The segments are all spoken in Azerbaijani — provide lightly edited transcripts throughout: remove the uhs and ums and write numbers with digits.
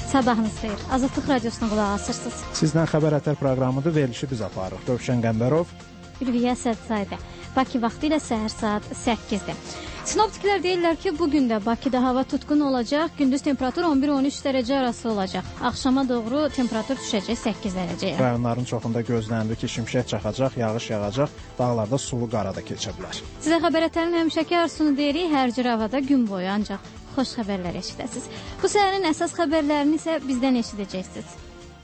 Sabahınız xeyir. Azadlıq radiosuna qulaq asırsınız. Sizdən xəbər ətər proqramıdır. Verilişi biz aparırıq. Rövşən Qəmbərov, Ülviyə Sədsaydə. Bakı vaxtı ilə səhər saat 8-də. Sinoptiklər deyirlər ki, bugün də Bakıda hava tutqun olacaq. Gündüz temperatur 11-13 dərəcə arası olacaq. Axşama doğru temperatur düşəcək 8 dərəcəyə. Rayonların çoxunda gözlənilir ki, şimşək çaxacaq, yağış yağacaq, dağlarda sulu qara da keçə bilər. Sizə xəbər ətərin həmişəki arzusunu deyirik, hər cür havada gün boyu ancaq xoş xəbərlər eşidəsiniz. Bu səhərin əsas xəbərlərini isə bizdən eşidəcəksiniz.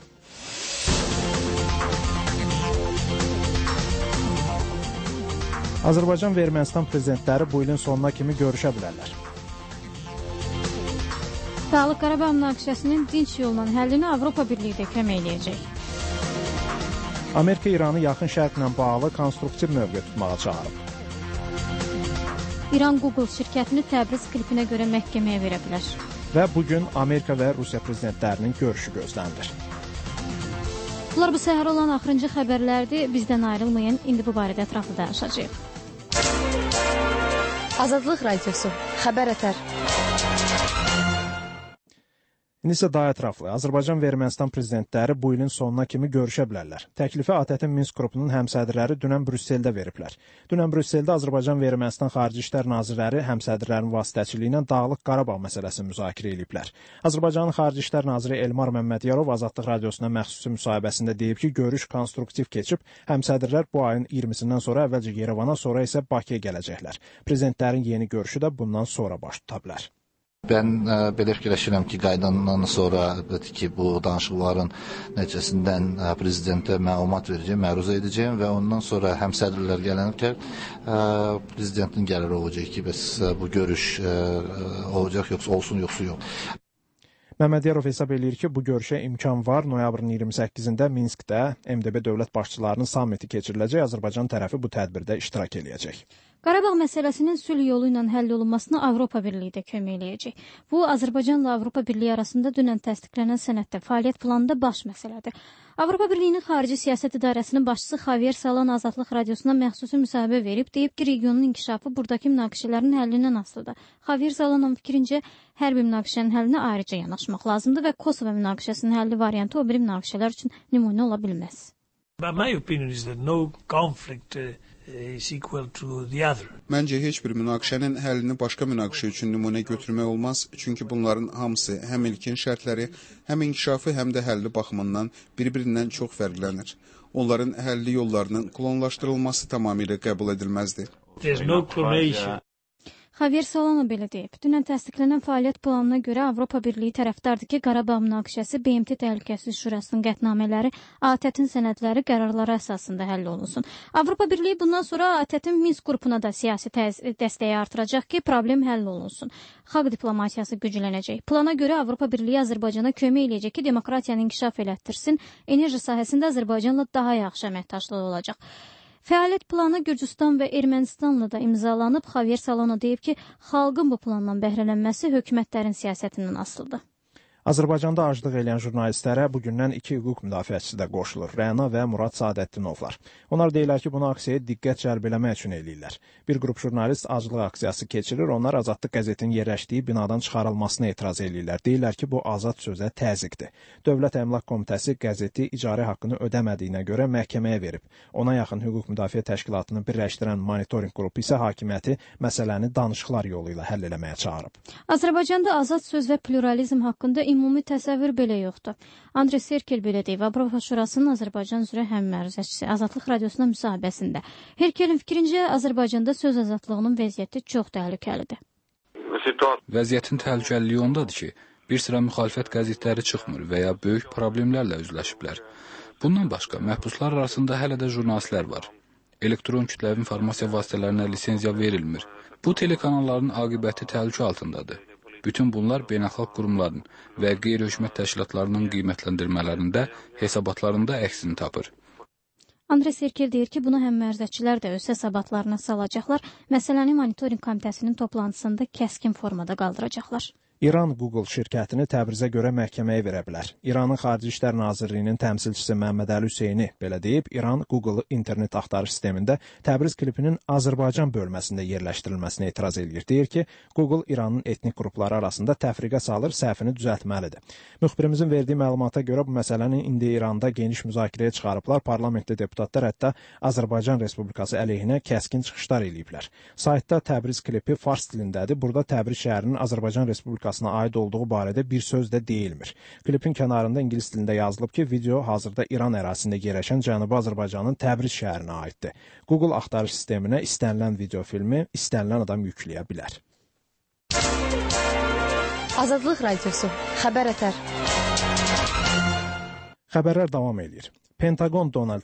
Azərbaycan və Ermənistan prezidentləri bu ilin sonuna kimi görüşə bilərlər. Dağlıq Qarabağ münaqişəsinin dinc yolla həllini Avropa Birliyi də kömək eləyəcək. Amerika İranı yaxın şərqlə bağlı konstruktiv mövqe tutmağa çağırıb. İran Google şirkətini Təbriz klipinə görə məhkəməyə verə bilər. Və bugün Amerika və Rusiya prezidentlərinin görüşü gözlənilir. Bunlar bu səhər olan axırıncı xəbərlərdir. Bizdən ayrılmayın. İndi bu barədə ətraflı danışacağıq. Azadlıq radiosu. Xəbər ətər. İndi isə daha ətraflı. Azərbaycan və Ermənistan prezidentləri bu ilin sonuna kimi görüşə bilərlər. Təklifi ATƏT-in Minsk qrupunun həmsədrləri dünən Brüsseldə veriblər. Dünən Brüsseldə Azərbaycan və Ermənistan Xarici İşlər Nazirləri həmsədrlərin vasitəçiliyi ilə Dağlıq Qarabağ məsələsini müzakirə ediblər. Azərbaycanın Xarici İşlər Naziri Elmar Məmmədiyarov Azadlıq radiosuna məxsusi müsahibəsində deyib ki, görüş konstruktiv keçib, həmsədrlər bu ayın 20-sindən sonra əvvəlcə Yerevana, sonra isə Bakıya gələcəklər. Prezidentlərin yeni görüşü də bundan sonra baş tuta bilər. Ben belə fikirləşirəm ki, qaydandan sonra əlbəttə ki, bu danışıqların nəticəsindən prezidentə məlumat verəcəyəm, məruzə edəcəyim və ondan sonra həmsədrlər gələnəklər prezidentin qərarı olacaq ki, bəs bu görüş olacaq, yoxsa olsun, yoxsa yox. Məmmədiyarov hesab eləyir ki, bu görüşə imkan var. Noyabrın 28-də Minskdə MDB dövlət başçılarının sammiti keçiriləcək. Azərbaycan tərəfi bu tədbirdə iştirak eləyəcək. Qarabağ məsələsinin sülh yolu ilə həll olunmasına Avropa Birliyi də kömək eləyəcək. Bu, Azərbaycanla Avropa Birliyi arasında dünən təsdiqlənən sənəddə fəaliyyət planında baş məsələdir. Avropa Birliyinin Xarici Siyasət İdarəsinin başçısı Xavier Salan Azadlıq radiosuna məxsusi müsahibə verib, deyib ki, regionun inkişafı buradakı münaqişələrin həllindən asılıdır. Xavier Salanın fikrincə, hər bir münaqişənin həllinə ayrıca yanaşmaq lazımdır və Kosovo münaqişəsinin həlli variantı o biri münaqişələr üçün nümunə ola bilməz. My opinion is that no conflict is equal to the other. Məncə heç bir münaqişənin həllini başqa münaqişə üçün nümunə götürmək olmaz, çünki bunların hamısı həm ilkin şərtləri, həm inkişafı, həm də həlli baxımından bir-birindən çox fərqlənir. Onların həlli yollarının klonlaşdırılması tamamilə qəbul edilməzdir. There's no clonation. Xavier Solana belə deyib. Dünən təsdiqlənən fəaliyyət planına görə Avropa Birliyi tərəfdardır ki, Qarabağ münaqişəsi BMT Təhlükəsizlik Şurasının qətnamələri, ATƏT-in sənədləri, qərarları əsasında həll olunsun. Avropa Birliyi bundan sonra ATƏT-in Minsk qrupuna da siyasi dəstəyi artıracaq ki, problem həll olunsun. Xalq diplomatiyası güclənəcək. Plana görə Avropa Birliyi Azərbaycana kömək eləyəcək ki, demokratiyanı inkişaf elətdirsin, enerji sahəsində Azərbaycanla daha yaxşı əməkdaşlıq olacaq. Fəaliyyət planı Gürcüstan və Ermənistanla da imzalanıb. Xavier Salona deyib ki, xalqın bu plandan bəhrələnməsi hökumətlərin siyasətindən asılıdır. Azərbaycanda aclıq eləyən jurnalistlərə bugündən 2 hüquq müdafiəçisi də qoşulur. Rəna və Murad Sadətdinovlar. Onlar deyirlər ki, bunu aksiyaya diqqət cəlb eləmək üçün eləyirlər. Bir qrup jurnalist aclıq aksiyası keçirir. Onlar Azadlıq qəzetinin yerləşdiyi binadan çıxarılmasına etiraz eləyirlər. Deyirlər ki, bu azad sözə təzyiqdir. Dövlət Əmlak Komitəsi qəzeti icarə haqqını ödəmədiyinə görə məhkəməyə verib. Ona yaxın hüquq müdafiə təşkilatını birləşdirən monitorinq qrupu isə hakimiyyəti məsələni danışıqlar yolu ilə həll eləməyə çağırıb. Azərbaycanda azad söz və pluralizm haqqında ümumi təsəvvür belə yoxdur. Andrey Serkel belə deyib, Avropa Şurasının Azərbaycan üzrə həmməruzəçisi Azadlıq radiosuna müsahibəsində. Herkelin fikrincə, Azərbaycanda söz azadlığının vəziyyəti çox təhlükəlidir. Vəziyyətin təhlükəliliyi ondadır ki, bir sıra müxalifət qəzetləri çıxmır və ya böyük problemlərlə üzləşiblər. Bundan başqa, məhbuslar arasında hələ də jurnalistlər var. Elektron kütləvi informasiya vasitələrinə lisenziya verilmir. Bu telekanalların aqibəti təhlükə altındadır. Bütün bunlar beynəlxalq qurumların və qeyri-hökumət təşkilatlarının qiymətləndirmələrində, hesabatlarında əksini tapır. Andrey Serkel deyir ki, bunu həmməruzəçilər də öz hesabatlarına salacaqlar, məsələni monitorinq komitəsinin toplantısında kəskin formada qaldıracaqlar. İran Google şirkətini Təbrizə görə məhkəməyə verə bilər. İranın Xarici İşlər Nazirliyinin təmsilçisi Məhəmməd Əli Hüseyni belə deyib, İran Google internet axtarış sistemində Təbriz klipinin Azərbaycan bölməsində yerləşdirilməsinə etiraz edir. Deyir ki, Google İranın etnik qrupları arasında təfriqə salır, səhvini düzəltməlidir. Müxbirimizin verdiyi məlumata görə bu məsələni indi İranda geniş müzakirəyə çıxarıblar. Parlamentdə deputatlar hətta Azərbaycan Respublikası əleyhinə kəskin çıxışlar eləyiblər. Saytda Təbriz klipi fars dilindədir. Burada Təbriz şəhərinin Azərbaycan Respublikasına aid olduğu barədə bir söz də deyilmir. Klipin kənarında ingilis dilində yazılıb ki, video hazırda İran ərazisində yerləşən Cənubi Azərbaycanın Təbriz şəhərinə aiddir. Google axtarış sisteminə istənilən video filmi istənilən adam yükləyə bilər. Azadlıq Radiosu, Xəbər Ətər. Xəbərlər davam edir. Pentagon Donald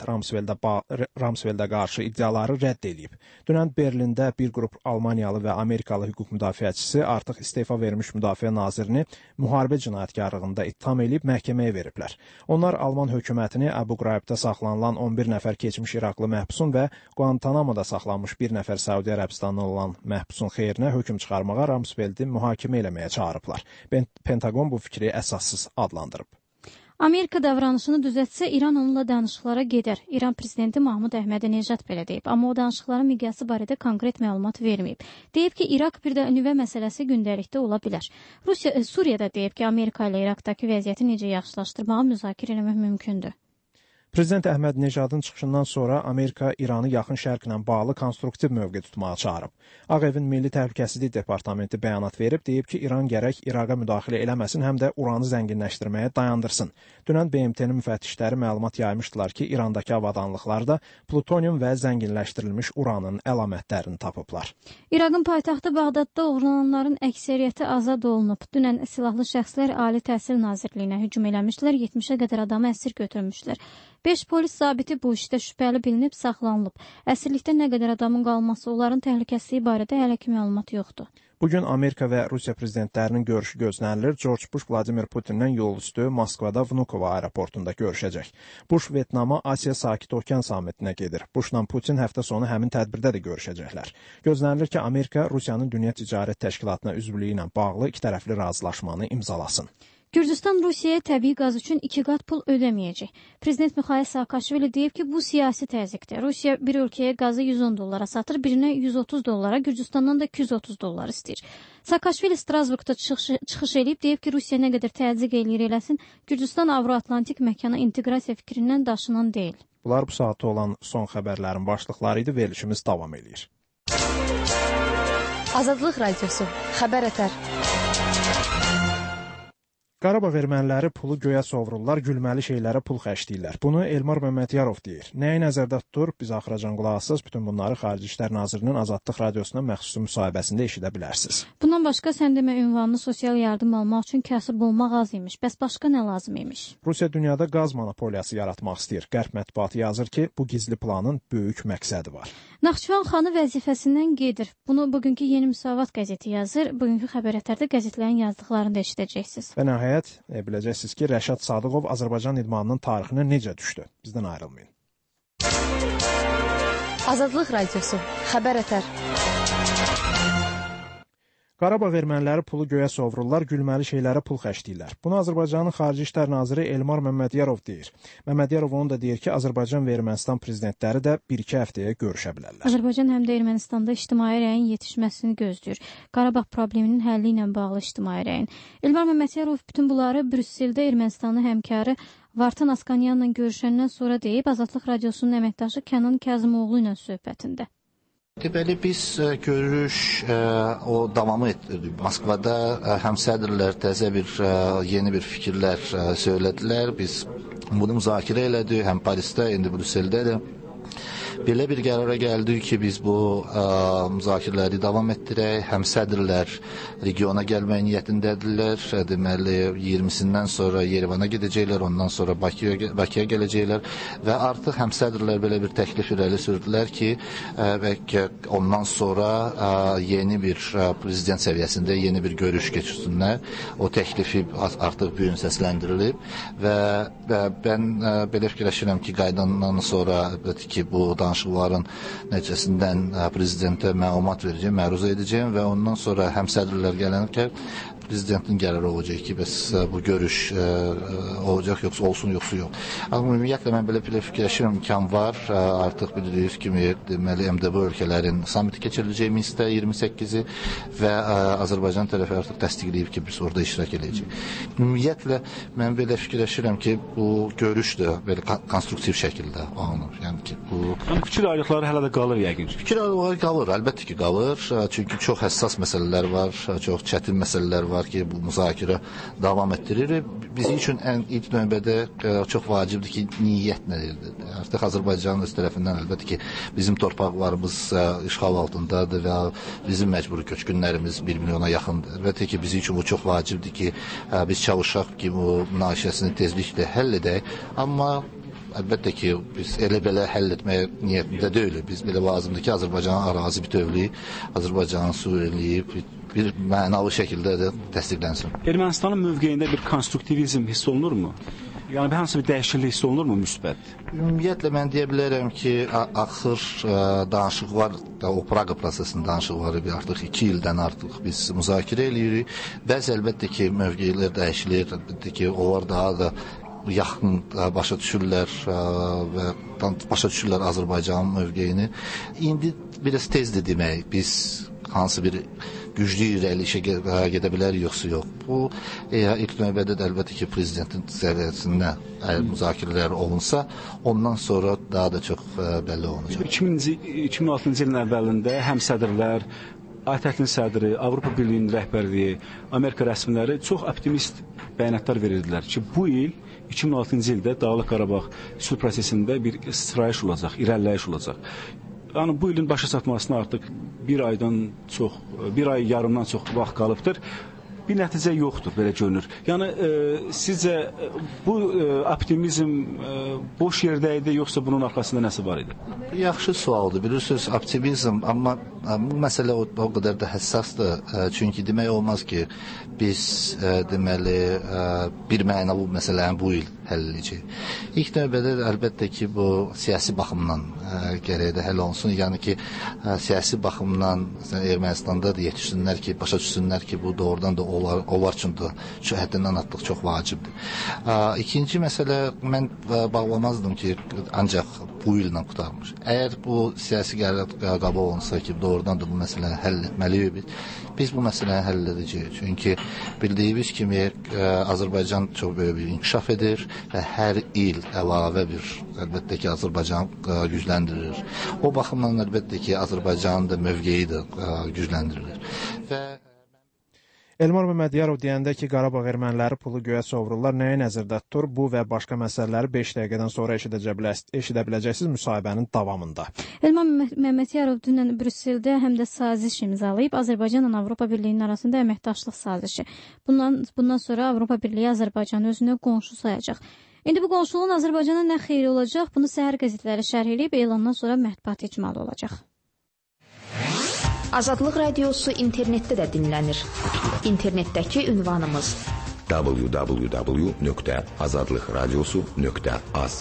Rumsfeldə qarşı iddiaları rədd edib. Dünən Berlində bir qrup Almaniyalı və Amerikalı hüquq müdafiəçisi artıq istefa vermiş müdafiə nazirini müharibə cinayətkarlığında ittiham edib məhkəməyə veriblər. Onlar Alman hökumətini Əbu Qraibdə saxlanılan 11 nəfər keçmiş İraqlı məhbusun və Guantanamoda saxlanmış bir nəfər Səudiyyə Ərəbistanlı olan məhbusun xeyrinə hökm çıxarmağa Rumsfeldi mühakimə eləməyə çağırıblar. Pentagon bu fikri əsassız adlandırıb. Amerika davranışını düzəltsə, İran onunla danışıqlara gedər. İran prezidenti Mahmud Əhmədi-Necad belə deyib, amma o danışıqların miqyası barədə konkret məlumat verməyib. Deyib ki, İraq bir də nüvə məsələsi gündəlikdə ola bilər. Suriyada deyib ki, Amerika ilə İraqdakı vəziyyəti necə yaxşılaşdırmağı müzakirə etmək mümkündür. Prezident Əhməd-Necadın çıxışından sonra Amerika İranı yaxın şərqlə bağlı konstruktiv mövqe tutmağa çağırıb. Ağ Evin Milli Təhlükəsizlik Departamenti bəyanat verib, deyib ki, İran gərək İraqa müdaxilə eləməsin, həm də uranı zənginləşdirməyə dayandırsın. Dünən BMT-nin müfəttişləri məlumat yaymışdılar ki, İrandakı avadanlıqlarda plutonium və zənginləşdirilmiş uranın əlamətlərini tapıblar. İraqın paytaxtı Bağdadda oğurlananların əksəriyyəti azad olunub. Dünən silahlı şəxslər Ali Təhsil Nazirliyinə hücum eləmişlər, 70-ə qədər adamı əsir götürmüşlər. 5 polis zabiti bu işdə şübhəli bilinib saxlanılıb. Əsirlikdə nə qədər adamın qalması, onların təhlükəsizliyi barədə hələ ki məlumat yoxdur. Bugün Amerika və Rusiya prezidentlərinin görüşü gözlənilir. George Bush Vladimir Putinlə yol üstü Moskvada Vnukovo aeroportunda görüşəcək. Bush Vyetnama Asiya Sakit Okean samitinə gedir. Bushla Putin həftə sonu həmin tədbirdə də görüşəcəklər. Gözlənilir ki, Amerika Rusiyanın Dünya Ticarət Təşkilatına üzvlüyü ilə bağlı ikitərəfli razılaşmanı imzalasın. Gürcüstan Rusiyaya təbii qaz üçün 2 qat pul ödəməyəcək. Prezident Mikhail Saakashvili deyib ki, bu siyasi təzyiqdir. Rusiya bir ölkəyə qazı $110 satır, birinə $130, Gürcüstandan da $230 istəyir. Saakashvili Strasburqda çıxış edib, deyib ki, Rusiya nə qədər təzyiq eləyir eləsin, Gürcüstan Avro-Atlantik məkana inteqrasiya fikrindən daşınan deyil. Bunlar bu saatda olan son xəbərlərin başlıqları idi. Verilişimiz davam edir. Azadlıq Radiosu, Xəbər Ətər. Qarabağ erməniləri pulu göyə sovrurlar, gülməli şeylərə pul xərcləyirlər. Bunu Elmar Məmmədiyarov deyir. Nəyi nəzərdə tutur? Biz axıracan qulaq asız. Bütün bunları Xarici İşlər Nazirinin Azadlıq Radiosuna məxsus müsahibəsində eşidə bilərsiniz. Bundan başqa sən demə ünvanlı sosial yardım almaq üçün kasıb olmaq az imiş. Bəs başqa nə lazım imiş? Rusiya dünyada qaz monopoliyası yaratmaq istəyir. Qərb mətbuatı yazır ki, bu gizli planın böyük məqsədi var. Naxçıvan xanı vəzifəsindən gedir. Bunu bugünkü Yeni Müsavat qəzeti yazır. Bugünkü Xəbər Ətərdə qəzetlərin yazdıqlarını da eşidəcəksiniz. Və nəhayət, biləcəksiniz ki, Rəşad Sadıqov Azərbaycan idmanının tarixinə necə düşdü. Bizdən ayrılmayın. Azadlıq Radiosu, Xəbər Ətər. Qarabağ erməniləri pulu göyə sovrurlar, gülməli şeylərə pul xərcləyirlər. Bunu Azərbaycanın Xarici İşlər Naziri Elmar Məmmədiyarov deyir. Məmmədiyarov onu da deyir ki, Azərbaycan və Ermənistan prezidentləri də 1-2 həftəyə görüşə bilərlər. Azərbaycan həm də Ermənistanda ictimai rəyin yetişməsini gözləyir. Qarabağ probleminin həlli ilə bağlı ictimai rəyin. Elmar Məmmədiyarov bütün bunları Brüsseldə Ermənistanın həmkarı Vartan Askanyanla görüşəndən sonra deyib, Azadlıq Radiosunun əməkdaşı Kənan Kazımoğlu ilə söhbətində. Deməli, biz görüş o davamı etdirdik. Moskvada həm sədrlər təzə yeni bir fikirlər söylədilər. Biz bunu müzakirə elədik, həm Parisdə, indi Brüsseldə də. Belə bir qərara gəldik ki, biz bu müzakirələri davam etdirək. Həm sədrlər regiona gəlmək niyyətindədirlər. Deməli, 20-sindən sonra Yerevana gedəcəklər, ondan sonra Bakıya gələcəklər və artıq həm sədrlər belə bir təklif irəli sürdülər ki, bəlkə ondan sonra yeni bir prezident səviyyəsində yeni bir görüş keçirsinlər. O təklifi artıq bu gün səsləndirilib və mən belə fikirləşirəm ki, qaydandan sonra ki, bu danışıqların nəticəsindən prezidentə məlumat verəcəyəm, məruzə edəcəyəm və ondan sonra həm sədrlər gələnəkən prezidentin qərarı olacaq ki, bəs bu görüş olacaq, yoxsa olsun, yoxsa yox. Amma ümumiyyətlə mən belə fikirləşirəm, imkan var. Artıq bildiyiniz kimi, deməli, MDB ölkələrin samiti keçiriləcək Minskdə 28-i və Azərbaycan tərəfi artıq təsdiqləyib ki, biz orada iştirak edəcəyik. Ümumiyyətlə, mən belə fikirləşirəm ki, bu görüş də belə konstruktiv şəkildə alınır. Yəni ki, bu... Fikir ayrılıqları hələ də qalır yəqin. Fikir ayrılıqları qalır, əlbəttə ki, qalır. Çünki çox həssas məsələlər var, çox çətin məsələlər var ki, bu müzakirə davam etdirir. Bizim üçün ilk növbədə çox vacibdir ki, niyyət nədir? Artıq Azərbaycanın öz tərəfindən əlbəttə ki, bizim torpaqlarımız işğal altındadır və bizim məcburi köçkünlərimiz 1 milyona yaxındır. Əlbəttə ki, bizim üçün bu çox vacibdir ki, biz çalışaq ki, bu münaqişəsini tezliklə həll edək. Amma əlbəttə ki, biz elə-belə həll etməyə niyyətində deyilik. Biz belə lazımdır ki, Azərbaycanın ərazi bütövlüyü, Azərbaycanın suverenliyi bir mənalı şəkildə də təsdiqlənsin. Ermənistanın mövqeyində bir konstruktivizm hiss olunurmu? Yəni, hansı bir dəyişiklik hiss olunurmu müsbət? Ümumiyyətlə, mən deyə bilərəm ki, axır danışıqlar, o Praqa prosesinin danışıqları artıq 2 ildən artıq biz müzakirə edirik. Bəzi əlbəttə ki, mövqeylər dəyişilir, əlbəttə ki, onlar daha da yaxın başa düşürlər və başa düşürlər Azərbaycanın mövqeyini. İndi biraz tezdir demək, biz hansı bir güclü irəlişə gedə bilər, yoxsa yox. Bu, ilk növbədə də əlbəttə ki, prezidentin səviyyəsində müzakirələr olunsa, ondan sonra daha da çox bəlli olunacaq. 2006-cı ilin əvvəlində həm sədrlər, ATƏT-in sədri, Avropa Birliyinin rəhbərliyi, Amerika rəsmiləri çox optimist bəyanatlar verirdilər ki, bu il 2006-cı ildə Dağlıq Qarabağ sülh prosesində bir sıçrayış olacaq, irəliləyiş olacaq. Yəni, bu ilin başa çatmasına artıq bir ay yarımdan çox vaxt qalıbdır. Bir nəticə yoxdur, belə görünür. Yəni, sizcə bu optimizm boş yerdə idi, yoxsa bunun arxasında nəsə var idi? Yaxşı sualdır. Bilirsiniz, optimizm, amma bu məsələ o qədər də həssasdır. Çünki demək olmaz ki, biz deməli bir məna bu məsələni bu il həll edəcək. İlk növbədə əlbəttə ki, bu siyasi baxımdan gərək də həll olunsun. Yəni ki, siyasi baxımdan Ermənistanda da yetişsinlər ki, başa düşsünlər ki, bu doğrudan da onlar üçün də həddindən artıq çox vacibdir. İkinci məsələ, mən bağlamazdım ki, ancaq bu illə qutarmış. Əgər bu siyasi qəbul olunsa ki, doğrudan da bu məsələni həll etməliyik, biz bu məsələni həll edəcəyik. Çünki bildiyimiz kimi Azərbaycan çox böyük bir inkişaf edir və hər il əlavə bir, əlbəttə ki, Azərbaycan gücləndirir. O baxımdan əlbəttə ki, Azərbaycanın da mövqeyi də gücləndirilir. Və Elmar Məmmədiyarov deyəndə ki, Qarabağ erməniləri pulu göyə sovrurlar, nəyə nəzərdə tutur? Bu və başqa məsələləri 5 dəqiqədən sonra eşidə biləcəksiniz müsahibənin davamında. Elmar Məmmədiyarov dünən Brüsseldə həm də saziş imzalayıb Azərbaycanla Avropa Birliyinin arasında əməkdaşlıq sazişi. Bundan sonra Avropa Birliyi Azərbaycanı özünə qonşu sayacaq. İndi bu qonşuluğun Azərbaycana nə xeyri olacaq? Bunu səhər qəzetləri şərh edib, elandan sonra mətbuat icmalı olacaq. Azadlıq Radiosu internetdə də dinlənir. İnternetdəki ünvanımız www.azadlıqradiosu.az.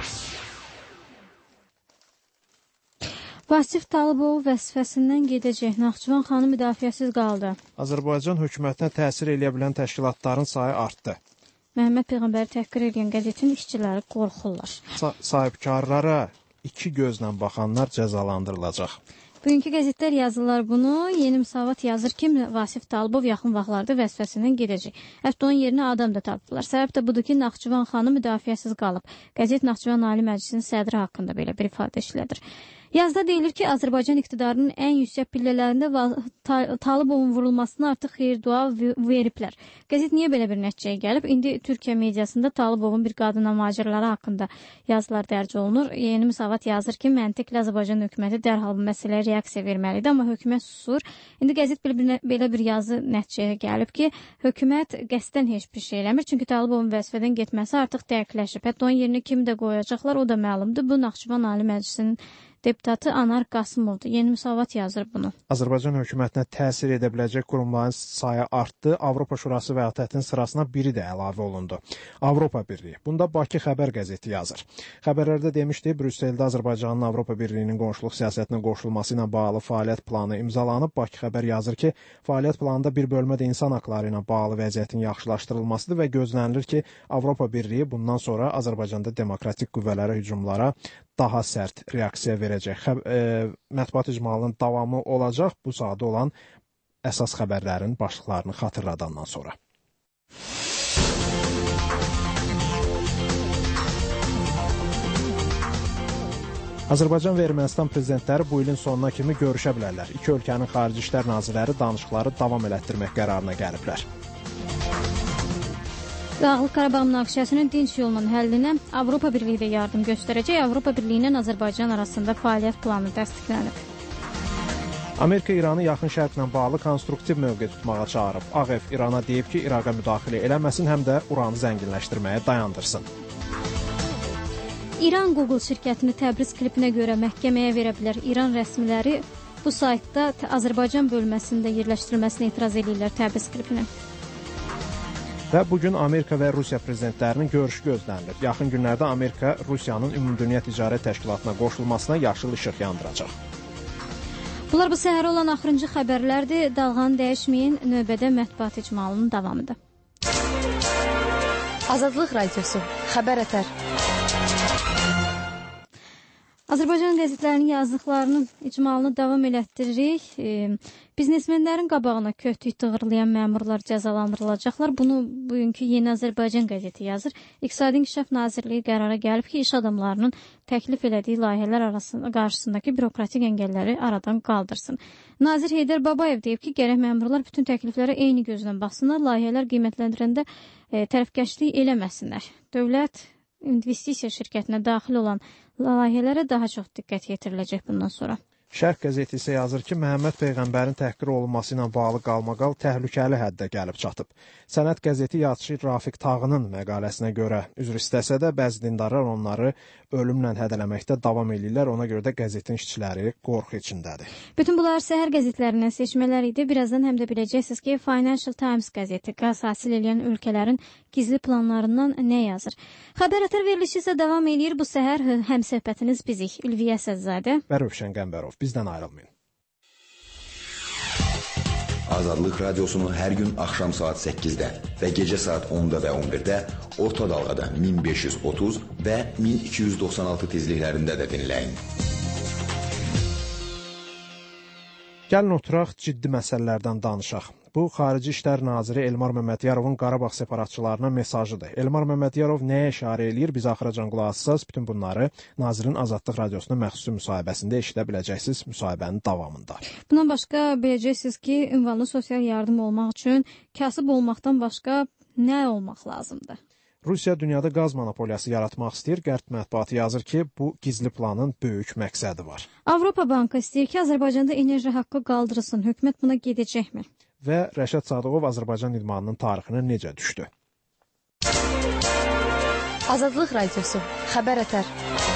Vasif Talıbov vəzifəsindən gedəcək. Naxçıvan xanı müdafiəsiz qaldı. Azərbaycan hökumətinə təsir edə bilən təşkilatların sayı artdı. Məhəmməd Peyğəmbəri təhqir edən qəzetin işçiləri qorxurlar. Sahibkarlara 2 gözlə baxanlar cəzalandırılacaq. Bugünkü qəzetlər yazırlar bunu. Yeni Müsavat yazır ki, Vasif Talıbov yaxın vaxtlarda vəzifəsindən gedəcək. Hətta onun yerinə adam da tapdılar. Səbəb də budur ki, Naxçıvan xanı müdafiəsiz qalıb. Qəzet Naxçıvan Ali Məclisinin sədri haqqında belə bir ifadə işlədir. Yazda deyilir ki, Azərbaycan iqtidarının ən yüksək pillələrində Talıbovun vurulmasına artıq xeyir-dua veriblər. Qəzet niyə belə bir nəticəyə gəlib? İndi Türkiyə mediasında Talıbovun bir qadına macəraları haqqında yazılar dərc olunur. Yeni Müsavat yazır ki, məntiqlə Azərbaycan hökuməti dərhal bu məsələyə reaksiya verməlidir, amma hökumət susur. İndi qəzet belə bir yazı nəticəyə gəlib ki, hökumət qəsdən heç bir şey eləmir, çünki Talıbovun vəzifədən getməsi artıq dəqiqləşib. Hətta onun yerinə kimi də qoyacaqlar, o da məlumdur. Bu Naxçıvan Ali Məclisinin deputatı Anar Qasımovdur. Yeni Müsavat yazır bunu. Azərbaycan hökumətinə təsir edə biləcək qurumların sayı artdı. Avropa Şurası və ATƏT-in sırasına biri də əlavə olundu. Avropa Birliyi. Bunda Bakı Xəbər qəzeti yazır. Xəbərlərdə demişdi, Brüsseldə Azərbaycanın Avropa Birliyinin qonşuluq siyasətinə qoşulması ilə bağlı fəaliyyət planı imzalanıb. Bakı Xəbər yazır ki, fəaliyyət planında bir bölmə də insan haqları ilə bağlı vəziyyətin yaxşılaşdırılmasıdır və gözlənilir ki, Avropa Birliyi bundan sonra Azərbaycanda demokratik qüvvələrə hücumlara daha sərt reaksiya verəcək. Mətbuat icmalının davamı olacaq bu sadə olan əsas xəbərlərin başlıqlarını xatırladandan sonra. Azərbaycan və Ermənistan prezidentləri bu ilin sonuna kimi görüşə bilərlər. İki ölkənin xarici işlər nazirləri danışıqları davam elətdirmək qərarına gəliblər. Dağlıq Qarabağ münaqişəsinin dinc yolla həllinə Avropa Birliyi də yardım göstərəcək. Avropa Birliyi ilə Azərbaycan arasında fəaliyyət planı təsdiqlənib. Amerika İranı yaxın şərqlə bağlı konstruktiv mövqe tutmağa çağırıb. Ağ Ev İrana deyib ki, İraqa müdaxilə eləməsin, həm də uranı zənginləşdirməyə dayandırsın. İran Google şirkətini Təbriz klipinə görə məhkəməyə verə bilər. İran rəsmiləri bu saytda Azərbaycan bölməsində yerləşdirilməsinə etiraz edirlər Təbriz klipinə. Və bugün Amerika və Rusiya prezidentlərinin görüşü gözlənilir. Yaxın günlərdə Amerika Rusiyanın Ümumdünya Ticarət Təşkilatına qoşulmasına yaşıl işıq yandıracaq. Bunlar bu səhər olan axırıncı xəbərlərdir. Dalğanı dəyişməyin, növbədə mətbuat icmalının davamıdır. Azadlıq Radiosu, Xəbər Ətər. Azərbaycan qəzetlərinin yazdıqlarının icmalını davam elətdiririk. Biznesmenlərin qabağına kötük dığırlayan məmurlar cəzalandırılacaqlar. Bunu bugünkü Yeni Azərbaycan qəzeti yazır. İqtisadi İnkişaf Nazirliyi qərara gəlib ki, iş adamlarının təklif elədiyi layihələr qarşısındakı bürokratik əngəlləri aradan qaldırsın. Nazir Heydər Babayev deyib ki, gərək məmurlar bütün təkliflərə eyni gözlə baxsınlar, layihələr qiymətləndirəndə tərəfkeşlik eləməsinlər. Dövlət investisiya şirkətinə daxil olan layihələrə daha çox diqqət yetiriləcək bundan sonra. Şərq qəzeti isə yazır ki, Məhəmməd Peyğəmbərin təhqir olunması ilə bağlı qalmaqal təhlükəli həddə gəlib çatıb. Sənət qəzeti yazıçı Rafiq Tağının məqaləsinə görə üzr istəsə də, bəzi dindarlar onları ölümlə hədələməkdə davam edirlər, ona görə də qəzetin işçiləri qorxu içindədir. Bütün bunlar səhər qəzetlərindən seçmələr idi. Birazdan həm də biləcəksiniz ki, Financial Times qəzeti qaz hasil edən ölkələrin gizli planlarından nə yazır. Xəbər Ətər verilişi isə davam edir. Bu səhər həmsöhbətiniz bizik Ülviyə Səzzadə və Rövşən Qəmbərov. Bizdən ayrılmayın. Azadlıq Radiosunu hər gün axşam saat 8-də və gecə saat 10-da və 11-də orta dalğada 1530 və 1296 tezliklərində də dinləyin. Gəlin oturaq ciddi məsələlərdən danışaq. Bu, Xarici İşlər Naziri Elmar Məmmədiyarovun Qarabağ separatçılarına mesajıdır. Elmar Məmmədiyarov nəyə işarə eləyir? Biz axıracan qulaq asacağız. Bütün bunları Nazirin Azadlıq Radiosuna məxsus müsahibəsində eşidə biləcəksiniz müsahibənin davamında. Bundan başqa biləcəksiniz ki, ünvanlı sosial yardım olmaq üçün kasıb olmaqdan başqa nə olmaq lazımdır? Rusiya dünyada qaz monopoliyası yaratmaq istəyir. Qərb mətbuatı yazır ki, bu gizli planın böyük məqsədi var. Avropa Bankı istəyir ki, Azərbaycanda enerji haqqı qaldırılsın. Hökumət buna gedəcəkmi? Və Rəşad Sadıqov Azərbaycan idmanının tarixinə necə düşdü? Azadlıq Radiosu, Xəbər Ətər.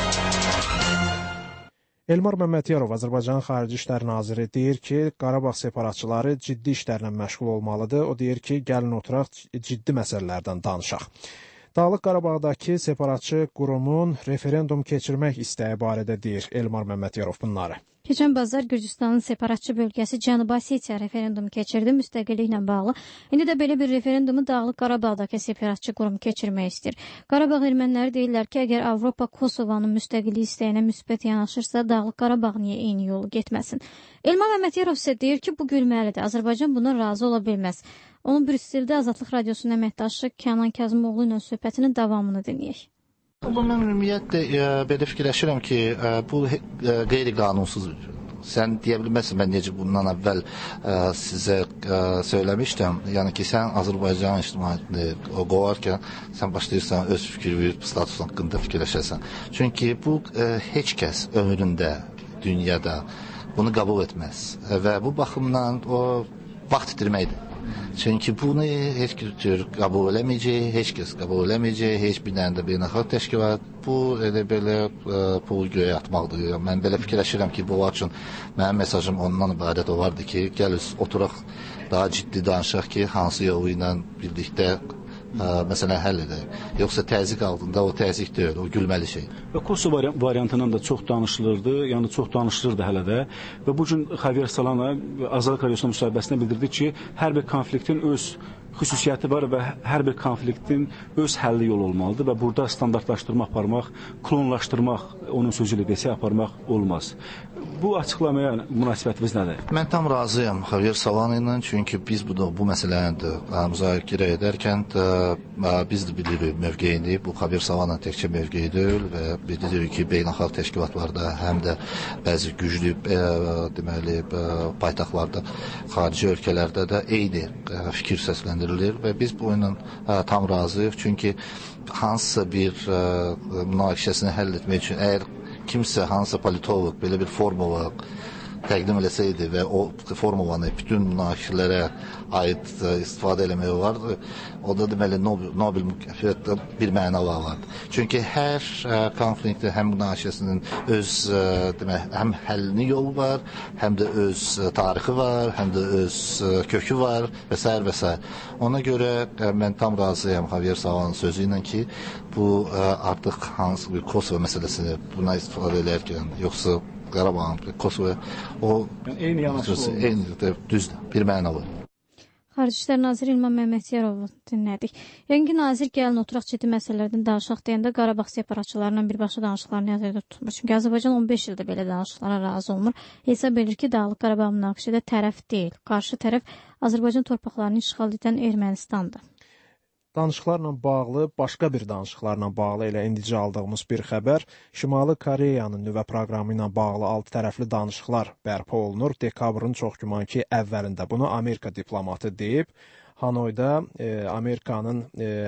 Elmar Məmmədiyarov, Azərbaycanın Xarici İşlər Naziri deyir ki, Qarabağ separatçıları ciddi işlərlə məşğul olmalıdır. O deyir ki, gəlin oturaq ciddi məsələlərdən danışaq. Dağlıq Qarabağdakı separatçı qurumun referendum keçirmək istəyi barədə deyir Elmar Məmmədiyarov bunları. Keçən bazar Gürcüstanın separatçı bölgəsi Cənubi Osetiya referendum keçirdi müstəqilliklə bağlı. İndi də belə bir referendumu Dağlıq Qarabağdakı separatçı qurum keçirmək istəyir. Qarabağ erməniləri deyirlər ki, əgər Avropa Kosovanın müstəqillik istəyinə müsbət yanaşırsa, Dağlıq Qarabağ niyə eyni yolu getməsin? Elmar Məmmədiyarov isə deyir ki, bu gülməlidir. Azərbaycan buna razı ola bilməz. Onun Brüsseldə Azadlıq Radiosunun əməkdaşı Kənan Kazımoğlu ilə söhbətinin davamını dinləyək. Bu mən ümumiyyətlə belə fikirləşirəm ki, bu qeyri-qanunsuz. Sən deyə bilməzsən, mən necə bundan əvvəl sizə söyləmişdim. Yəni ki, sən Azərbaycan ictimaiyyətini qovarkən sən başlayırsan öz fikri, status haqqında fikirləşəsən. Çünki bu heç kəs ömründə, dünyada bunu qəbul etməz və bu baxımdan o vaxt itirməkdir. Çünki bunu heç kim qəbul eləməyəcək, heç kəs qəbul eləməyəcək, heç bir dənə də beynəlxalq təşkilat bu elə belə pul göyə atmaqdır. Mən belə fikirləşirəm ki, bu üçün mənim mesajım ondan ibarət olardı ki, gəl oturaq daha ciddi danışaq ki, hansı yolu ilə birlikdə məsələn həll edək. Yoxsa təzyiq altında o təzyiq deyil, o gülməli şey. Və Kosovo variantından da çox danışılırdı, yəni çox danışılırdı hələ də. Və bu gün Javier Solana Azadlıq Radiosuna müsahibəsində bildirdi ki, hər bir konfliktin öz xüsusiyyəti var və hər bir konfliktin öz həlli yolu olmalıdır və burada standartlaşdırma aparmaq, klonlaşdırmaq, onun sözü ilə desə aparmaq olmaz. Bu açıqlamaya münasibətiniz nədir? Mən tam razıyam Javier Solana ilə, çünki biz bu məsələni müzakirə edərkən biz də bilirik mövqeyini, bu Javier Solana təkcə mövqeyi deyil və bilirik ki, beynəlxalq təşkilatlarda həm də bəzi güclü deməli paytaxtlarda, xarici ölkələrdə də eyni fikir səsləndirilir və biz bu ilə tam razıyıq, çünki hansısa bir münaqişəsini həll etmək üçün əgər kimsə, hansısa politolog belə bir formula təqdim eləsəydi və o formulanı bütün münaqişələrə aid istifadə eləmək olardı, o da deməli Nobel mükafatı bir məna vardı. Çünki hər konfliktdə həm münaqişəsinin öz demək həm həllini yolu var, həm də öz tarixi var, həm də öz kökü var və s. və s. Ona görə mən tam razıyam Javier Solana'nın sözü ilə ki, bu artıq hansı bir Kosovo məsələsini buna istifadə edərkən, yoxsa Qarabağın, Kosovo, o eyni yanaşma düzdür, bir məna var. Xarici İşlər Naziri İlman Məmmədyarovu dinlədik. Yəqin ki, nazir gəlin oturaq ciddi məsələlərdən danışaq deyəndə Qarabağ separatçılarla birbaşa danışıqlarını nəzərdə tutmur. Çünki Azərbaycan 15 ildir belə danışıqlara razı olmur. Hesab edir ki, Dağlıq Qarabağ münaqişədə tərəf deyil. Qarşı tərəf Azərbaycan torpaqlarını işğal edən Ermənistandır. Danışıqlarla bağlı, başqa bir danışıqlarla bağlı elə indicə aldığımız bir xəbər, Şimali Koreyanın nüvə proqramı ilə bağlı altı tərəfli danışıqlar bərpa olunur. Dekabrın çox güman ki, əvvəlində bunu Amerika diplomatı deyib. Hanoyda Amerikanın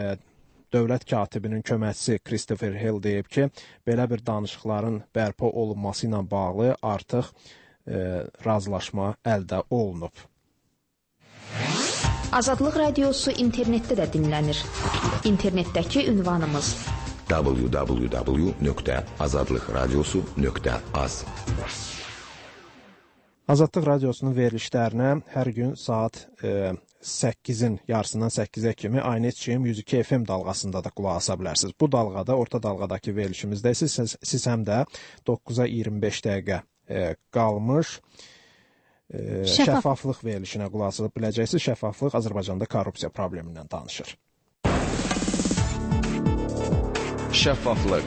dövlət katibinin köməkçisi Christopher Hill deyib ki, belə bir danışıqların bərpa olunması ilə bağlı artıq razılaşma əldə olunub. Azadlıq Radiosu internetdə də dinlənir. İnternetdəki ünvanımız www.azadlıqradiosu.az. Azadlıq Radiosunun verilişlərinə hər gün saat 8-in yarısından 8-ə kimi iNet.com 102 FM dalğasında da qulaq asa bilərsiniz. Bu dalğada, orta dalğadakı verilişimizdə siz həm də 9-a 25 dəqiqə qalmış şəffaflıq verilişinə qulaq asa biləcəksiniz. Şəffaflıq Azərbaycanda korrupsiya problemindən danışır. Şəffaflıq.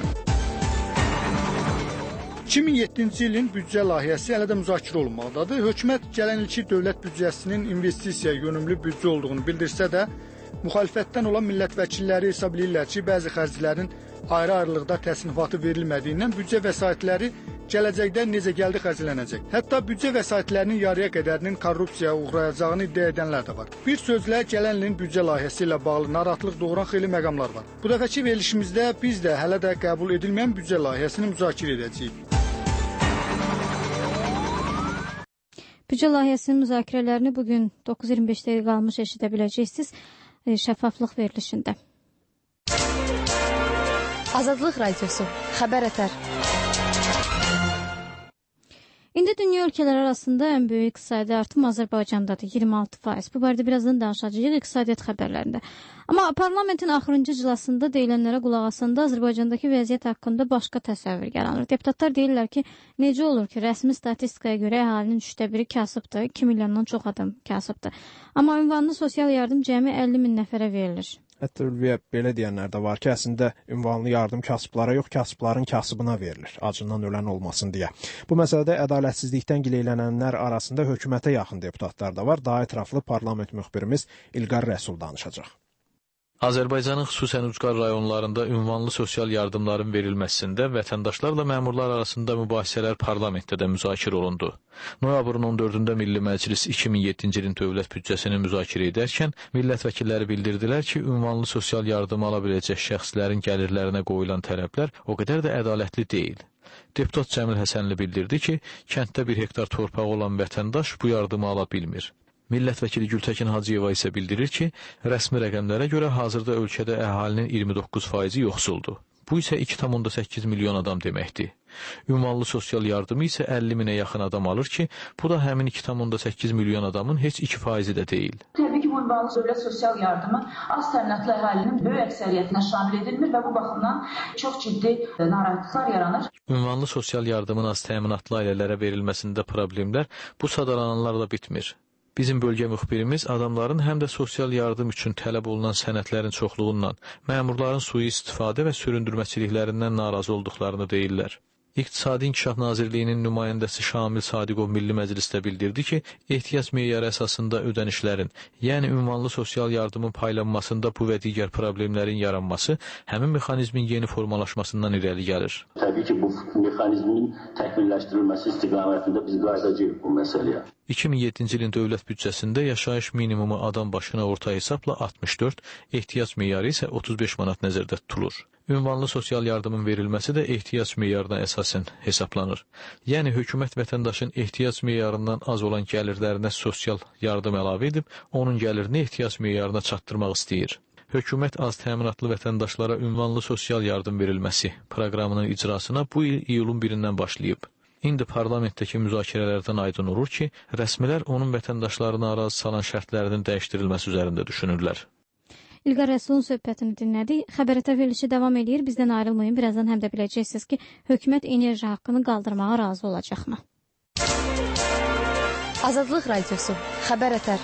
2007-ci ilin büdcə layihəsi hələ də müzakirə olunmaqdadır. Hökumət gələn ilki dövlət büdcəsinin investisiya yönümlü büdcə olduğunu bildirsə də, müxalifətdən olan millət vəkilləri hesab edirlər ki, bəzi xərclərin ayrı-ayrılıqda təsnifatı verilmədiyindən büdcə vəsaitləri gələcəkdə necə gəldi xərclənəcək. Hətta büdcə vəsaitlərinin yarıya qədərinin korrupsiyaya uğrayacağını iddia edənlər də var. Bir sözlə, gələn ilin büdcə layihəsi ilə bağlı narahatlıq doğuran xeyli məqamlar var. Bu dəfəki verilişimizdə biz də hələ də qəbul edilməyən büdcə layihəsini müzakirə edəcəyik. Büdcə layihəsinin müzakirələrini bugün 9:25 dəqiqə qalmış eşidə biləcəksiniz şəffaflıq verilişində. Azadlıq Radiosu, xəbər ətər. İndi dünya ölkələri arasında ən böyük iqtisadi artım Azərbaycandadır, 26%. Bu barədə birazdan danışacağıq iqtisadiyyat xəbərlərində. Amma parlamentin axırıncı iclasında deyilənlərə qulaq asanda Azərbaycandakı vəziyyət haqqında başqa təsəvvür yaranır. Deputatlar deyirlər ki, necə olur ki, rəsmi statistikaya görə əhalinin 1/3 kasıbdır, 2 milyondan çox adam kasıbdır. Amma ünvanlı sosial yardım cəmi 50 min nəfərə verilir. Hətta Ülviyə belə deyənlər də var ki, əslində ünvanlı yardım kasıblara yox, kasıbların kasıbına verilir, acından ölən olmasın deyə. Bu məsələdə ədalətsizlikdən gileylənənlər arasında hökumətə yaxın deputatlar da var. Daha ətraflı parlament müxbirimiz İlqar Rəsul danışacaq. Azərbaycanın xüsusən ucqar rayonlarında ünvanlı sosial yardımların verilməsində vətəndaşlarla məmurlar arasında mübahisələr parlamentdə də müzakirə olundu. Noyabrın 14-də Milli Məclis 2007-ci ilin dövlət büdcəsini müzakirə edərkən millət vəkilləri bildirdilər ki, ünvanlı sosial yardım ala biləcək şəxslərin gəlirlərinə qoyulan tələblər o qədər də ədalətli deyil. Deputat Cəmil Həsənli bildirdi ki, kənddə 1 hektar torpağı olan vətəndaş bu yardımı ala bilmir. Millət vəkili Gültəkin Hacıyeva isə bildirir ki, rəsmi rəqəmlərə görə hazırda ölkədə əhalinin 29% yoxsuldur. Bu isə 2,8 milyon adam deməkdir. Ünvanlı sosial yardımı isə 50 minə yaxın adam alır ki, bu da həmin 2,8 milyon adamın heç 2% də deyil. Təbii ki, bu ünvanlı dövlət sosial yardımı az təminatlı əhalinin böyük əksəriyyətinə şamil edilmir və bu baxımdan çox ciddi narahatlıqlar yaranır. Ünvanlı sosial yardımın az təminatlı ailələrə verilməsində problemlər bu sadalananlarla bitmir. Bizim bölgə müxbirimiz adamların həm də sosial yardım üçün tələb olunan sənədlərin çoxluğundan, məmurların sui-istifadə və süründürməçiliklərindən narazı olduqlarını deyirlər. İqtisadi İnkişaf Nazirliyinin nümayəndəsi Şamil Sadiqov Milli Məclisdə bildirdi ki, ehtiyac meyarı əsasında ödənişlərin, yəni ünvanlı sosial yardımın paylanmasında bu və digər problemlərin yaranması həmin mexanizmin yeni formalaşmasından irəli gəlir. Təbii ki, bu mexanizmin təkmilləşdirilməsi istiqamətində biz qayıdacağıq bu məsələyə. 2007-ci ilin dövlət büdcəsində yaşayış minimumu adam başına orta hesabla 64, ehtiyac meyarı isə 35 manat nəzərdə tutulur. Ünvanlı sosial yardımın verilməsi də ehtiyac meyarına əsasən hesablanır. Yəni, hökumət vətəndaşın ehtiyac meyarından az olan gəlirlərinə sosial yardım əlavə edib, onun gəlirini ehtiyac meyarına çatdırmaq istəyir. Hökumət az təminatlı vətəndaşlara ünvanlı sosial yardım verilməsi proqramının icrasına bu il iyulun 1-dən başlayıb. İndi parlamentdəki müzakirələrdən aydın olur ki, rəsmilər onun vətəndaşlarına narazı salan şərtlərinin dəyişdirilməsi üzərində düşünürlər. İlqar Rəsulun söhbətini dinlədik. Xəbərətə verilişi davam edir. Bizdən ayrılmayın. Birazdan həm də biləcəksiniz ki, hökumət enerji haqqını qaldırmağa razı olacaqmı? Azadlıq Radiosu. Xəbər ətər.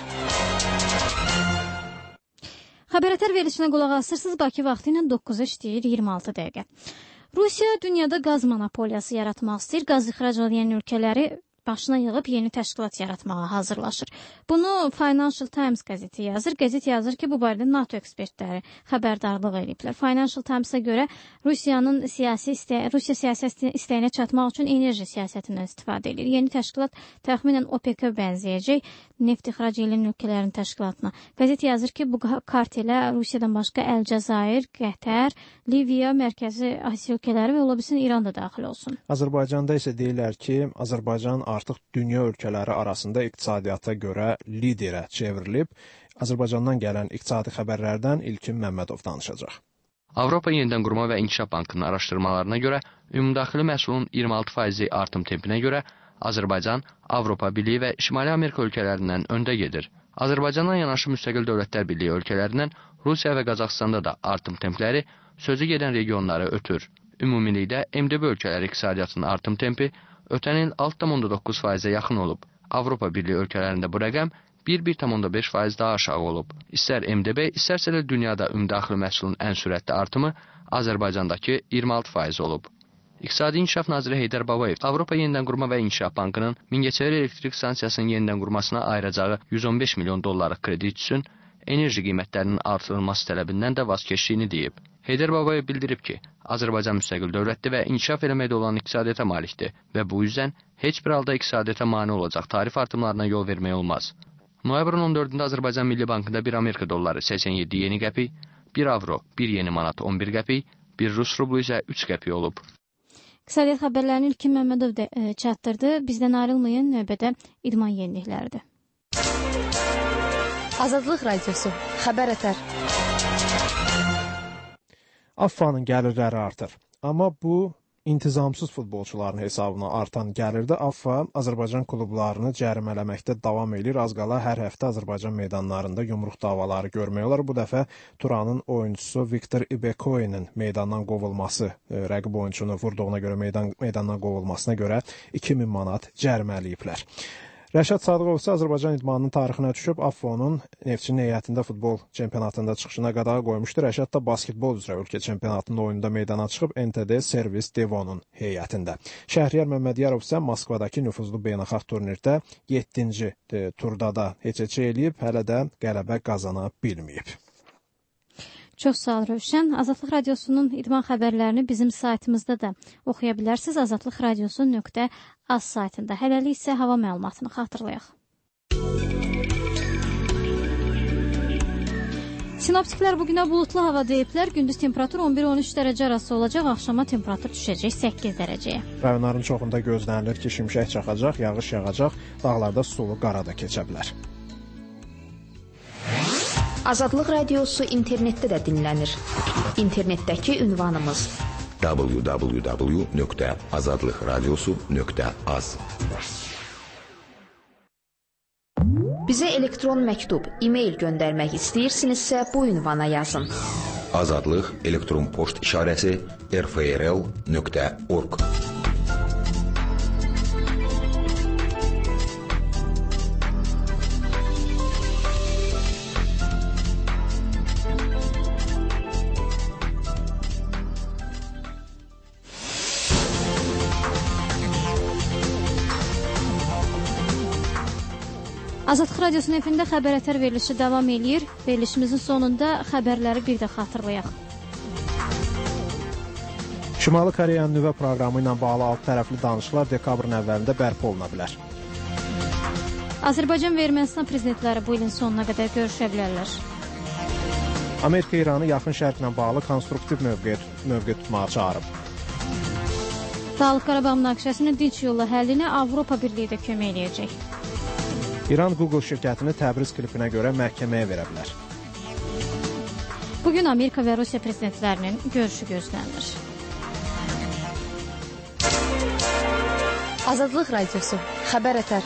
Xəbər ətər verilişinə qulaq asırsınız. Bakı vaxtı ilə 9-a işləyir 26 dəqiqə. Rusiya dünyada qaz monopoliyası yaratmaq istəyir. Qaz ixrac edən ölkələri başına yığıb yeni təşkilat yaratmağa hazırlaşır. Bunu Financial Times qəzeti yazır. Qəzet yazır ki, bu barədə NATO ekspertləri xəbərdarlıq ediblər. Financial Times-a görə Rusiya siyasi istəyinə çatmaq üçün enerji siyasətindən istifadə edir. Yeni təşkilat təxminən OPEC-ə bənzəyəcək, neft ixrac edən ölkələrin təşkilatına. Qəzet yazır ki, bu kartelə Rusiyadan başqa Əlcəzair, Qətər, Liviya, Mərkəzi Asiya ölkələri və ola bilsin İran da daxil olsun. Azərbaycanda isə deyirlər ki, Azərbaycan artıq dünya ölkələri arasında iqtisadiyyata görə liderə çevrilib. Azərbaycandan gələn iqtisadi xəbərlərdən İlkin Məmmədov danışacaq. Avropa Yenidən Qurma və İnkişaf Bankının araşdırmalarına görə ümumdaxili məhsulun 26% artım tempinə görə Azərbaycan, Avropa Birliyi və Şimali Amerika ölkələrindən öndə gedir. Azərbaycandan yanaşı müstəqil dövlətlər birliyi ölkələrindən Rusiya və Qazaxstanda da artım templəri sözü gedən regionları ötür. Ümumilikdə MDB ölkələri iqtisadiyyatının artım tempi ötən il 6,9%-ə yaxın olub. Avropa Birliyi ölkələrində bu rəqəm 1,5% daha aşağı olub. İstər MDB, istərsə də dünyada ümumdaxili məhsulun ən sürətli artımı Azərbaycandakı 26% olub. İqtisadi İnkişaf Naziri Heydər Babayev Avropa Yenidən Qurma və İnkişaf Bankının Mingəçevir elektrik stansiyasının yenidən qurmasına ayıracağı 115 milyon dollarlıq kredit üçün enerji qiymətlərinin artırılması tələbindən də vaz keçdiyini deyib. Heydər Babayev bildirib ki, Azərbaycan müstəqil dövlətdir və inkişaf eləməkdə olan iqtisadiyyata malikdir və bu yüzdən heç bir halda iqtisadiyyata mane olacaq tarif artımlarına yol vermək olmaz. Noyabrın 14-də Azərbaycan Milli Bankında 1 Amerika dolları 87 yeni qəpik, 1 avro 1 yeni manat 11 qəpik, 1 Rus rublu isə 3 qəpik olub. İqtisadiyyat xəbərlərini İlkin Məmmədov çatdırdı. Bizdən ayrılmayın, növbədə idman yenilikləridir. Azadlıq Radiosu. Xəbər ətər. AFFA-nın gəlirləri artır. Amma bu intizamsız futbolçuların hesabına artan gəlirdə AFFA Azərbaycan klublarını cərimələməkdə davam edir. Az qala hər həftə Azərbaycan meydanlarında yumruq davaları görmək olar. Bu dəfə Turanın oyunçusu Viktor Ibekoy'nin meydandan qovulması, rəqib oyunçunu vurduğuna görə meydandan qovulmasına görə 2000 manat cərimələyiblər. Rəşad Sadıqov isə Azərbaycan idmanının tarixinə düşüb AFFA-nın Neftçinin heyətində futbol çempionatında çıxışına qadağa qoymuşdu. Rəşad da basketbol üzrə ölkə çempionatının oyununda meydana çıxıb NTD Servis Devonun heyətində. Şəhriyar Məmmədiyarov isə Moskvadakı nüfuzlu beynəlxalq turnirdə 7-ci turda da heç eləyib, hələ də qələbə qazana bilməyib. Çox sağ ol Rövşən. Azadlıq Radiosunun idman xəbərlərini bizim saytımızda da oxuya bilərsiniz. azadlıqradiosu.az saytında. Hələlik isə hava məlumatını xatırlayaq. Sinoptiklər bugünə bulutlu hava deyiblər. Gündüz temperatur 11-13 dərəcə arası olacaq. Axşama temperatur düşəcək 8 dərəcəyə. Rayonların çoxunda gözlənilir ki, şimşək çaxacaq, yağış yağacaq, dağlarda sulu qara da keçə bilər. Azadlıq Radiosu internetdə də dinlənir. İnternetdəki ünvanımız www.azadlıqradiosu.az. Bizə elektron məktub, e-mail göndərmək istəyirsinizsə bu ünvana yazın. Azadlıq elektron poçt işarəsi rfrl.org. Azadlıq Radiosunun efirində xəbər ətər verilişi davam eləyir. Verilişimizin sonunda xəbərləri bir də xatırlayaq. Şimali Koreyanın nüvə proqramı ilə bağlı alt tərəfli danışıqlar dekabrın əvvəlində bərpa oluna bilər. Azərbaycan və Ermənistan prezidentləri bu ilin sonuna qədər görüşə bilərlər. Amerika İranı yaxın şərqlə bağlı konstruktiv mövqe tutmağa çağırıb. Dağlıq Qarabağ münaqişəsinin dinc yolla həllinə Avropa Birliyi də kömək eləyəcək. İran Google şirkətini Təbriz klipinə görə məhkəməyə verə bilər. Bugün Amerika və Rusiya prezidentlərinin görüşü gözlənilir. Azadlıq Radiosu, xəbər ətər.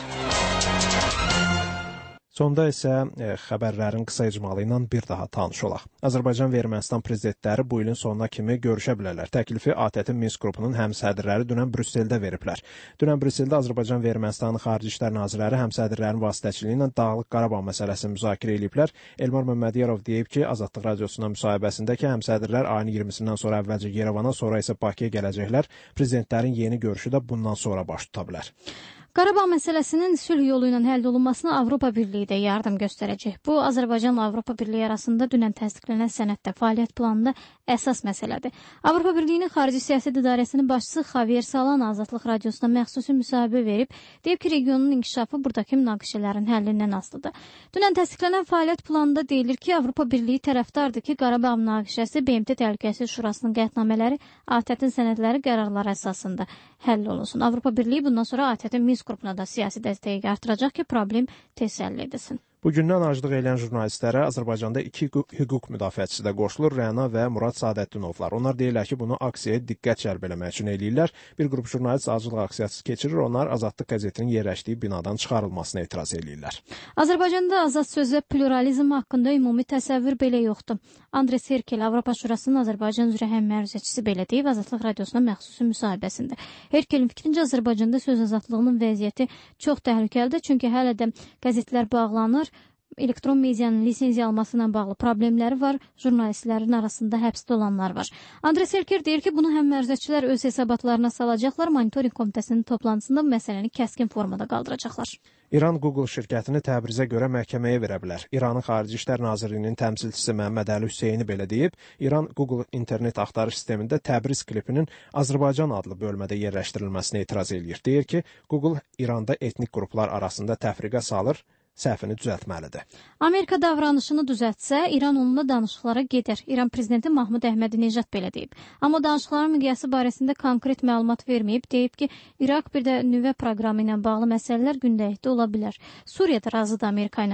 Sonda isə xəbərlərin qısa icmalı ilə bir daha tanış olaq. Azərbaycan və Ermənistan prezidentləri bu ilin sonuna kimi görüşə bilərlər. Təklifi ATƏT-in Minsk qrupunun həmsədrləri dünən Brüsseldə veriblər. Dünən Brüsseldə Azərbaycan və Ermənistanın xarici işlər nazirləri həmsədrlərin vasitəçiliyi ilə Dağlıq Qarabağ məsələsini müzakirə ediblər. Elmar Məmmədiyarov deyib ki, Azadlıq Radiosuna müsahibəsində ki, həmsədrlər ayın 20-sindən sonra əvvəlcə Yerevana, sonra isə Bakıya gələcəklər. Prezidentlərin yeni görüşü də bundan sonra baş tuta bilər. Qarabağ məsələsinin sülh yolu ilə həll olunmasına Avropa Birliyi də yardım göstərəcək. Bu, Azərbaycanla Avropa Birliyi arasında dünən təsdiqlənən sənəddə fəaliyyət planında əsas məsələdir. Avropa Birliyinin Xarici Siyasət İdarəsinin başçısı Xavier Solana Azadlıq Radiosuna məxsusi müsahibə verib, deyib ki, regionun inkişafı buradakı münaqişələrin həllindən asılıdır. Dünən təsdiqlənən fəaliyyət planında deyilir ki, Avropa Birliyi tərəfdardır ki, Qarabağ münaqişəsi BMT Təhlükəsizlik Şurasının qətnamələri, ATƏT-in sənədləri, qərarları əsasında həll olunsun. Avropa Birliyi bundan sonra ATƏT-in Minsk qrupuna da siyasi dəstəyi artıracaq ki, problem tez həll edilsin. Bugündən aclıq eləyən jurnalistlərə Azərbaycanda 2 hüquq müdafiəçisi də qoşulur, Rəna və Murad Sadətdinovlar. Onlar deyirlər ki, bunu aksiyaya diqqət cəlb eləmək üçün eləyirlər. Bir qrup jurnalist aclıq aksiyası keçirir, onlar Azadlıq qəzetinin yerləşdiyi binadan çıxarılmasına etiraz eləyirlər. Azərbaycanda azad söz və pluralizm haqqında ümumi təsəvvür belə yoxdur. Andres Herkel, Avropa Şurasının Azərbaycan üzrə həmməruzəçisi belə deyib Azadlıq Radiosuna məxsusi müsahibəsində. Herkelin fikrincə Azərbaycanda söz azadlığının vəziyyəti çox təhlükəlidir, çünki hələ də qəzetlər bağlanır. Elektron medianın lisenziya alması ilə bağlı problemləri var, jurnalistlərin arasında həbsdə olanlar var. Andres Herkel deyir ki, bunu həmməruzəçilər öz hesabatlarına salacaqlar, monitoring komitəsinin toplantısında bu məsələni kəskin formada qaldıracaqlar. İran Google şirkətini Təbrizə görə məhkəməyə verə bilər. İranın Xarici İşlər Nazirliyinin təmsilçisi Məhəmməd Əli Hüseyni belə deyib, İran Google internet axtarış sistemində Təbriz klipinin Azərbaycan adlı bölmədə yerləşdirilməsinə etiraz eləyir. Deyir ki, Google İranda etnik qruplar arasında təfriqə salır, səhvini düzəltməlidir. Amerika davranışını düzəltsə, İran onunla danışıqlara gedər. İran prezidenti Mahmud Əhmədi-Necad belə deyib. Amma danışıqların miqyası barəsində konkret məlumat verməyib, deyib ki, İraq bir də nüvə proqramı ilə bağlı məsələlər gündəlikdə ola bilər. Suriyada razıdır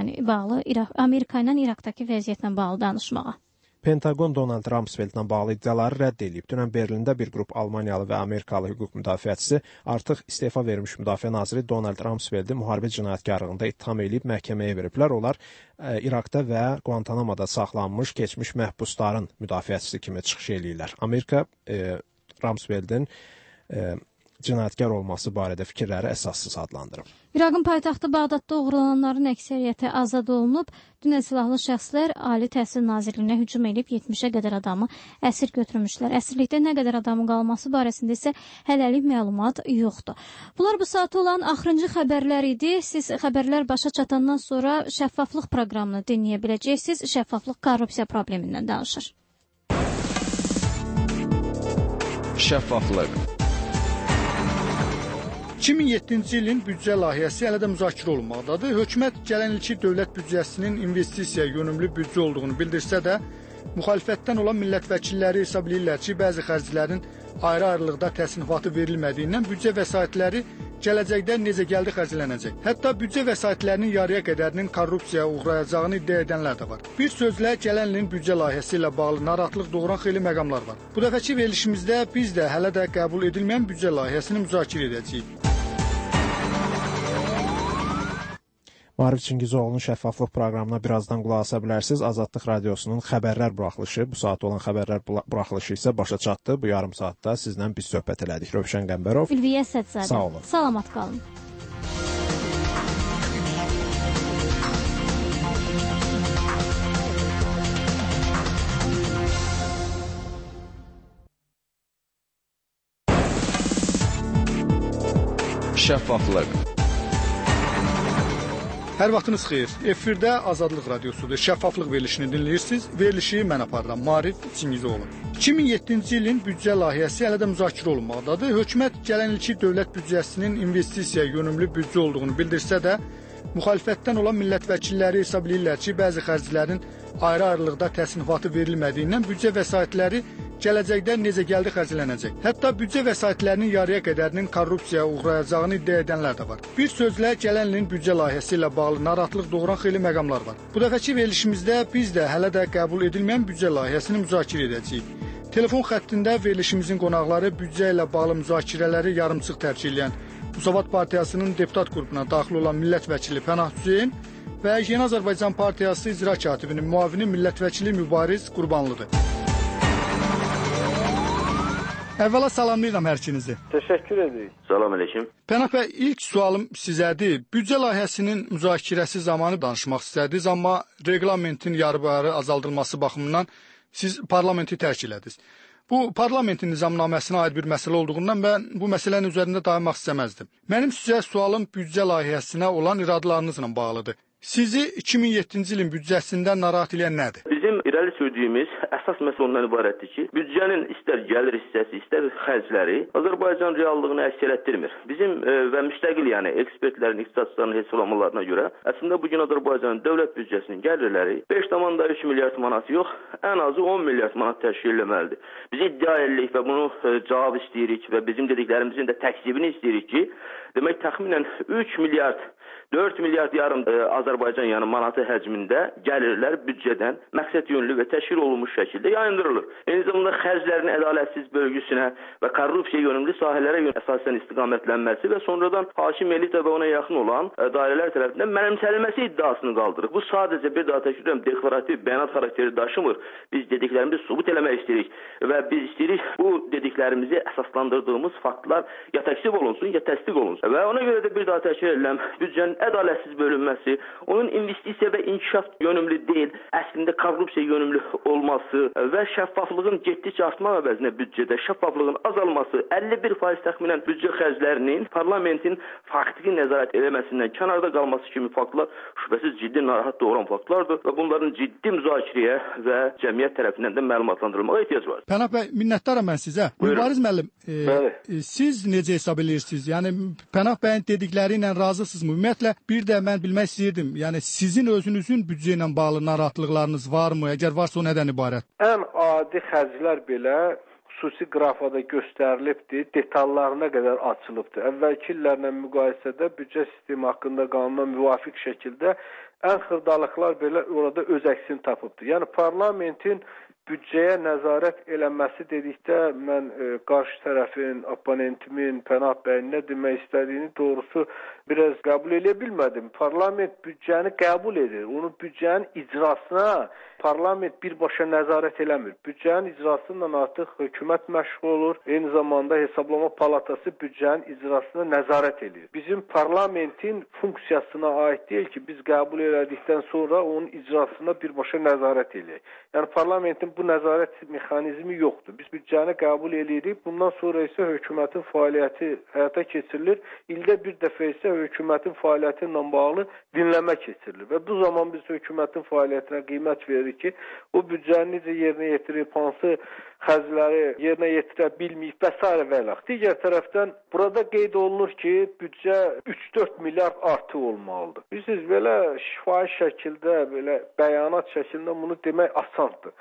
Amerika ilə İraqdakı vəziyyətlə bağlı danışmağa. Pentagon Donald Rumsfeldlə bağlı iddiaları rədd edib. Dünən Berlində bir qrup Almaniyalı və Amerikalı hüquq müdafiəçisi artıq istefa vermiş müdafiə naziri Donald Rumsfeldi müharibə cinayətkarlığında ittiham edib məhkəməyə veriblər. Onlar İraqda və Guantanamoda saxlanmış keçmiş məhbusların müdafiəçisi kimi çıxış eləyirlər. Amerika Rumsfeldin cinayətkar olması barədə fikirləri əsassız adlandırıb. İraqın paytaxtı Bağdadda uğurlananların əksəriyyəti azad olunub. Dünən silahlı şəxslər Ali Təhsil Nazirliyinə hücum edib 70-ə qədər adamı əsir götürmüşlər. Əsirlikdə nə qədər adamın qalması barəsində isə hələlik məlumat yoxdur. Bunlar bu saat olan axırıncı xəbərlər idi. Siz xəbərlər başa çatandan sonra şəffaflıq proqramını dinləyə biləcəksiniz. Şəffaflıq korrupsiya problemindən danışır. Şəffaflıq 2007-ci ilin büdcə layihəsi hələ də müzakirə olunmaqdadır. Hökumət gələn ilki dövlət büdcəsinin investisiya yönümlü büdcə olduğunu bildirsə də, Müxalifətdən olan millət vəkilləri hesab edirlər ki, bəzi xərclərin ayrı-ayrılıqda təsnifatı verilmədiyindən büdcə vəsaitləri gələcəkdə necə gəldi xərclənəcək. Hətta büdcə vəsaitlərinin yarıya qədərinin korrupsiyaya uğrayacağını iddia edənlər də var. Bir sözlə, gələn ilin büdcə layihəsi ilə bağlı narahatlıq doğuran xeyli məqamlar var. Bu dəfəki verilişimizdə biz də hələ də qəbul edilməyən büdcə layihəsini müzakirə edəcəyik. Maarif Çingizoğlu'nun şəffaflıq proqramına birazdan qulaq asa bilərsiniz. Azadlıq Radiosunun xəbərlər buraxılışı, bu saat olan xəbərlər buraxılışı isə başa çatdı. Bu yarım saatda sizlə biz söhbət elədik. Rövşən Qəmbərov. Ülviyə Sədzadə. Sağ olun. Salamat qalın. Şəffaflıq. Hər vaxtınız xeyir. Efirdə Azadlıq Radiosudur. Şəffaflıq verilişini dinləyirsiniz. Verilişi mən aparıram. Maarif Çingizoğlu. 2007-ci ilin büdcə layihəsi hələ də müzakirə olunmaqdadır. Hökumət gələn ilki dövlət büdcəsinin investisiyaya yönümlü büdcə olduğunu bildirsə də, müxalifətdən olan millət vəkilləri hesab edirlər ki, bəzi xərclərin ayrı-ayrılıqda təsnifatı verilmədiyindən büdcə vəsaitləri gələcəkdə necə gəldi xərclənəcək. Hətta büdcə vəsaitlərinin yarıya qədərinin korrupsiyaya uğrayacağını iddia edənlər də var. Bir sözlə, gələn ilin büdcə layihəsi ilə bağlı narahatlıq doğuran xeyli məqamlar var. Bu dəfəki verilişimizdə biz də hələ də qəbul edilməyən büdcə layihəsini müzakirə edəcəyik. Telefon xəttində verilişimizin qonaqları büdcə ilə bağlı müzakirələri yarımçıq tərk edən Müsavat Partiyasının deputat qrupuna daxil olan millət vəkili Pənah Hüseyn və Yeni Azərbaycan Partiyası icra katibinin müavini millət vəkili Mübariz Qurbanlıdır. Əvvəla salamlayıram hər ikinizi. Təşəkkür edirik. Salam əleykum. Pənah bəy, ilk sualım sizədir. Büdcə layihəsinin müzakirəsi zamanı danışmaq istədiniz, amma reqlamentin yarı-bayarı azaldılması baxımından siz parlamenti tərk elədiniz. Bu, parlamentin nizamnaməsinə aid bir məsələ olduğundan mən bu məsələnin üzərində dayanmaq istəməzdim. Mənim sizə sualım büdcə layihəsinə olan iradlarınızla bağlıdır. Sizi 2007-ci ilin büdcəsindən narahat edən nədir? Bizim irəli sürdüyümüz əsas məsələ ondan ibarətdir ki, büdcənin istər gəlir hissəsi, istər xərcləri Azərbaycan reallığını əks etdirmir. Bizim və müstəqil, yəni ekspertlərin, iqtisadçıların hesablamalarına görə əslində bugün Azərbaycanın dövlət büdcəsinin gəlirləri 5,3 milyard manat yox, ən azı 10 milyard manat təşkil etməlidir. Biz iddia edirik və bunu cavab istəyirik və bizim dediklərimizin də təkzibini istəyirik ki, demək təxminən 3 milyard 4 milyard yarım Azərbaycan yəni manatı həcmində gəlirlər büdcədən məqsəd yönlü və təşkil olunmuş şəkildə yayındırılır. Eyni zamanda xərclərin ədalətsiz bölgüsünə və korrupsiya yönümlü sahələrə əsasən istiqamətlənməsi və sonradan hakim elita və ona yaxın olan dairələr tərəfindən mənimsənilməsi iddiasını qaldırır. Bu sadəcə bir daha təkrar edirəm, deklarativ bəyanat xarakteri daşımır. Biz dediklərimizi sübut eləmək istəyirik və biz istəyirik bu dediklərimizi əsaslandırdığımız faktlar ya təksib olunsun, ya təsdiq olunsun. Və ona görə də bir daha təkrar edirəm, büdcənin ədalətsiz bölünməsi, onun investisiya və inkişaf yönümlü deyil, əslində korrupsiya yönümlü olması və şəffaflığın getdikcə artmaq əvəzinə büdcədə şəffaflığın azalması, 51% təxminən büdcə xərclərinin parlamentin faktiki nəzarət eləməsindən kənarda qalması kimi faktlar şübhəsiz ciddi narahat doğuran faktlardır və bunların ciddi müzakirəyə və cəmiyyət tərəfindən də məlumatlandırılmağa ehtiyac var. Pənah bəy, minnətdaram mən sizə. Mübariz müəllim, siz necə hesab edirsiniz? Yəni Pənah bəyin dedikləri ilə razısınızmı? Ümumiyyətlə bir də mən bilmək istəyirdim. Yəni sizin özünüzün büdcə ilə bağlı narahatlıqlarınız varmı? Əgər varsa o nədən ibarət? Ən adi xərclər belə xüsusi qrafada göstərilibdir, detallarına qədər açılıbdır. Əvvəlki illərlə müqayisədə büdcə sistemi haqqında qanuna müvafiq şəkildə ən xırdalıqlar belə orada öz əksini tapıbdır. Yəni parlamentin büdcəyə nəzarət eləməsi dedikdə mən qarşı tərəfin, oponentimin, Pənah bəyin nə demək istədiyini doğrusu biraz qəbul edə bilmədim. Parlament büdcəni qəbul edir. Onu büdcənin icrasına parlament birbaşa nəzarət eləmir. Büdcənin icrası ilə artıq hökumət məşğul olur. Eyni zamanda hesablama palatası büdcənin icrasına nəzarət edir. Bizim parlamentin funksiyasına aid deyil ki, biz qəbul elədikdən sonra onun icrasına birbaşa nəzarət eləyək. Yəni parlamentin bu nəzarət mexanizmi yoxdur. Biz büdcəni qəbul edirik. Bundan sonra isə hökumətin fəaliyyəti həyata keçirilir. İldə bir dəfə isə hökumətin fəaliyyəti ilə bağlı dinləmə keçirilir. Və bu zaman biz hökumətin fəaliyyətinə qiymət veririk ki, o büdcəni necə yerinə yetirib, hansı xərcləri yerinə yetirə bilməyib və s. və ilə. Digər tərəfdən burada qeyd olunur ki, büdcə 3-4 milyard artı olmalıdır. Bilirsiniz, belə şifahi şəkildə, belə bəyanat şəklində bunu demək asandır. Mən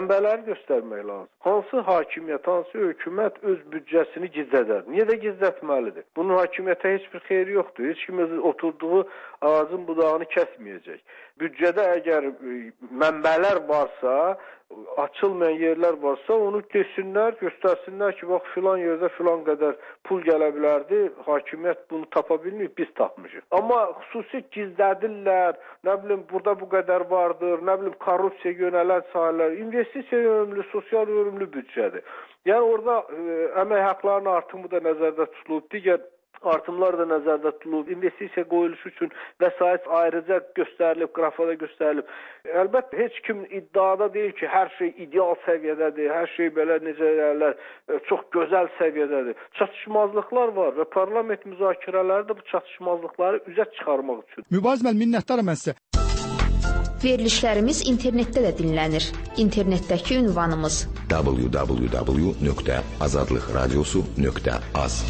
mənbələri göstərmək lazım. Hansı hakimiyyət, hansı hökumət öz büdcəsini gizlədər? Niyə də gizlətməlidir? Bunun hakimiyyətə heç bir xeyri yoxdur. Heç kim oturduğu ağacın budağını kəsməyəcək. Büdcədə əgər mənbələr varsa, açılmayan yerlər varsa, onu desinlər, göstərsinlər ki, bax filan yerdə filan qədər pul gələ bilərdi, hakimiyyət bunu tapa bilməyib, biz tapmışıq. Amma xüsusi gizlədirlər, nə bilim, burada bu qədər vardır, nə bilim, korrupsiya yönələn sahələr, investisiya yönümlü, sosial yönümlü büdcədir. Yəni, orada əmək haqlarının artımı da nəzərdə tutulub, digər artımlar da nəzərdə tutulub, investisiya qoyuluşu üçün vəsait ayrıca göstərilib, qrafada göstərilib. Əlbəttə, heç kim iddiada deyil ki, hər şey ideal səviyyədədir, hər şey belə necə deyərlər, çox gözəl səviyyədədir. Çatışmazlıqlar var və parlament müzakirələri də bu çatışmazlıqları üzə çıxarmaq üçün. Mübariz müəllim, minnətdaram mən sizə. Verilişlərimiz internetdə də dinlənir. İnternetdəki ünvanımız www.azadlıqradiosu.az.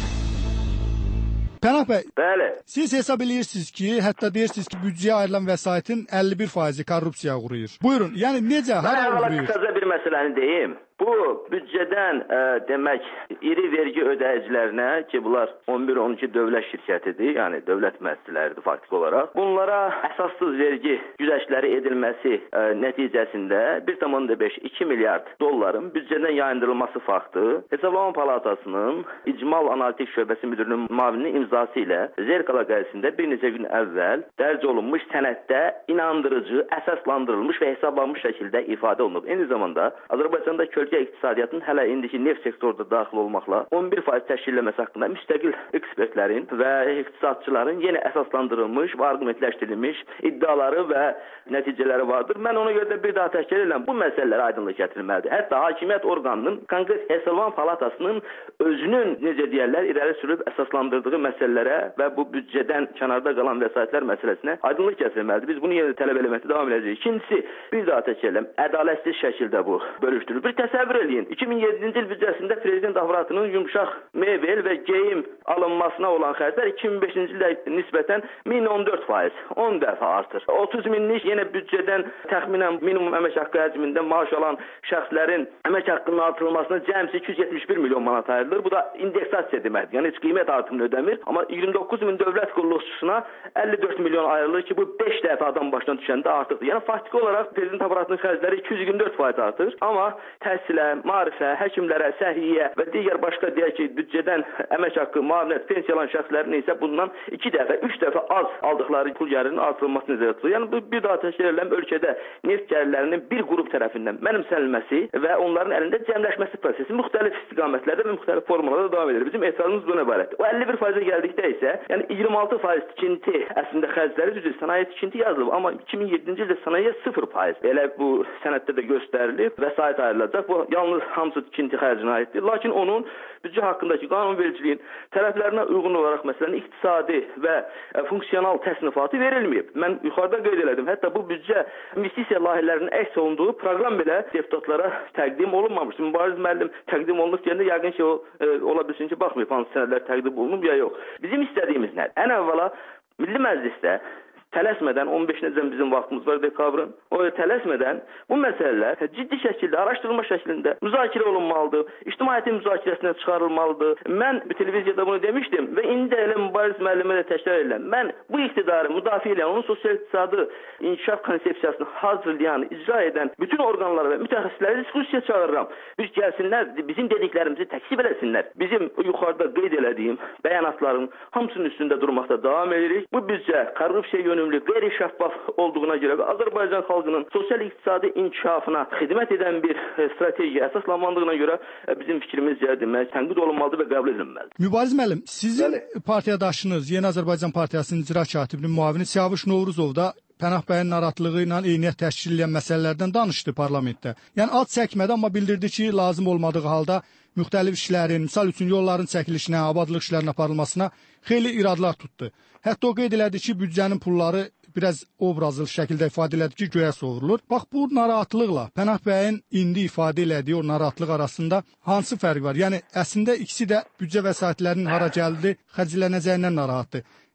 Pənah bəy, bəli. Siz hesab edirsiniz ki, hətta deyirsiniz ki, büdcəyə ayrılan vəsaitin 51% korrupsiyaya uğrayır. Buyurun, yəni necə, hara uğrayır? Mən qısaca bir məsələni deyim. Bu büdcədən demək iri vergi ödəyicilərinə ki, bunlar 11-12 dövlət şirkətidir, yəni dövlət müəssisələridir faktiki olaraq. Bunlara əsassız vergi güzəştləri edilməsi nəticəsində 1,5-2 milyard dolların büdcədən yayındırılması faktı Hesablama Palatasının İcmal Analitik Şöbəsi müdürünün müavininin imzası ilə Zerkala qəzetində bir neçə gün əvvəl dərc olunmuş sənəddə inandırıcı, əsaslandırılmış və hesablanmış şəkildə ifadə olunub. Eyni zamanda Azərbaycanda iqtisadiyyatın hələ indiki neft sektorunda daxil olmaqla 11% təşkilləməsi haqqında müstəqil ekspertlərin və iqtisadçıların yenə əsaslandırılmış və arqumentləşdirilmiş iddiaları və nəticələri vardır. Mən ona görə də bir daha təkrar edirəm, bu məsələlərə aydınlıq gətirilməlidir. Hətta hakimiyyət orqanının, konkret Hesablama Palatasının özünün, necə deyərlər, irəli sürüb əsaslandırdığı məsələlərə və bu büdcədən kənarda qalan vəsaitlər məsələsinə aydınlıq gətirilməlidir. Biz bunu yenə tələb eləməkdə davam edəcəyik. İkincisi, bir daha təkrar edirəm, ədalətsiz şəkildə bu bölüşdürülür. Bir təsəvvür eləyin. 2007-ci il büdcəsində prezident aparatının yumşaq mebel və geyim alınmasına olan xərclər 2005-ci ildə nisbətən 1014%, 10 dəfə artır. 30 minlik yenə büdcədən təxminən minimum əmək haqqı həcmində maaş alan şəxslərin əmək haqqının artırılmasına cəmsi 271 milyon manat ayrılır. Bu da indeksasiya deməkdir. Yəni heç qiymət artımını ödəmir. Amma 29 min dövlət qulluqçusuna 54 milyon ayrılır ki, bu 5 dəfə adam başdan düşəndə artıqdır. Yəni faktiki olaraq prezident aparatının xərcləri 224% artır. Amma təhsilə, maarifə, həkimlərə, səhiyyə və digər başqa deyək ki, büdcədən əmək haqqı, müavinət, pensiya alan şəxslərin isə bundan 2 dəfə, 3 dəfə az aldıqları pul gəlirinin artırılması nəzərdə tutulur. Yəni bu bir daha təkrar edirəm, ölkədə neft gəlirlərinin bir qrup tərəfindən mənimsənilməsi və onların əlində cəmləşməsi prosesi müxtəlif istiqamətlərdə və müxtəlif formalarda davam edir. Bizim etirazımız buna ibarətdir. O 51%-ə gəldikdə isə, yəni 26% tikinti əslində xərcləri düzdür, sənaye tikinti yazılıb, amma 2007-ci ildə sənaye 0%. Elə bu sənəddə də göstərilib, vəsait ayrılacaq. Bu yalnız hamısı tikinti xərcinə aiddir. Lakin onun büdcə haqqındakı qanunvericiliyin tərəflərinə uyğun olaraq məsələn iqtisadi və funksional təsnifatı verilməyib. Mən yuxarıda qeyd elədim. Hətta bu büdcə investisiya layihələrinin əks olunduğu proqram belə deputatlara təqdim olunmamışdı. Mübariz müəllim təqdim olunub deyəndə yəqin ki, o ola bilsin ki, baxmayıb hansı sənədlər təqdim olunub ya yox. Bizim istədiyimiz nədir? Ən əvvəla Milli Məclisdə tələsmədən 15-necə bizim vaxtımız var dekabrın. O tələsmədən bu məsələlər ciddi şəkildə, araşdırılma şəklində müzakirə olunmalıdır. İctimaiyyətin müzakirəsinə çıxarılmalıdır. Mən televiziyada bunu demişdim və indi də elə Mübariz müəllimə də təkrar edirəm. Mən bu iqtidarı müdafiə edən, onun sosial-iqtisadi inkişaf konsepsiyasını hazırlayan, icra edən bütün orqanları və mütəxəssisləri diskusiyaya çağırıram. Bir gəlsinlər, bizim dediklərimizi təkzib eləsinlər. Bizim yuxarıda qeyd elədiyim bəyanatların hamısının üstündə durmaqda davam edirik. Bu büdcə korrupsiya yönümlü, qeyri-şəffaf olduğuna görə və Azərbaycan xalqının sosial-iqtisadi inkişafına xidmət edən bir strategiya əsaslanmandığına görə bizim fikrimizcə demək tənqid olunmalıdır və qəbul edilməlidir. Mübariz müəllim, sizin partiyadaşınız Yeni Azərbaycan Partiyasının icra katibinin müavini Siyavuş Novruzov da Pənah bəyin narahatlığı ilə eyniyyət təşkil edən məsələlərdən danışdı parlamentdə. Yəni ad çəkmədi, amma bildirdi ki, lazım olmadığı halda müxtəlif işlərin, misal üçün yolların çəkilişinə, abadlıq işlərinin aparılmasına xeyli iradlar tutdu. Hətta o qeyd elədi ki, büdcənin pulları biraz obrazlı şəkildə ifadə elədi ki, göyə sovrulur. Bax, bu narahatlıqla Pənah bəyin indi ifadə elədiyi o narahatlıq arasında hansı fərq var? Yəni, əslində ikisi də büdcə vəsaitlərinin hara gəldi, xərclənəcəyindən narahatdır.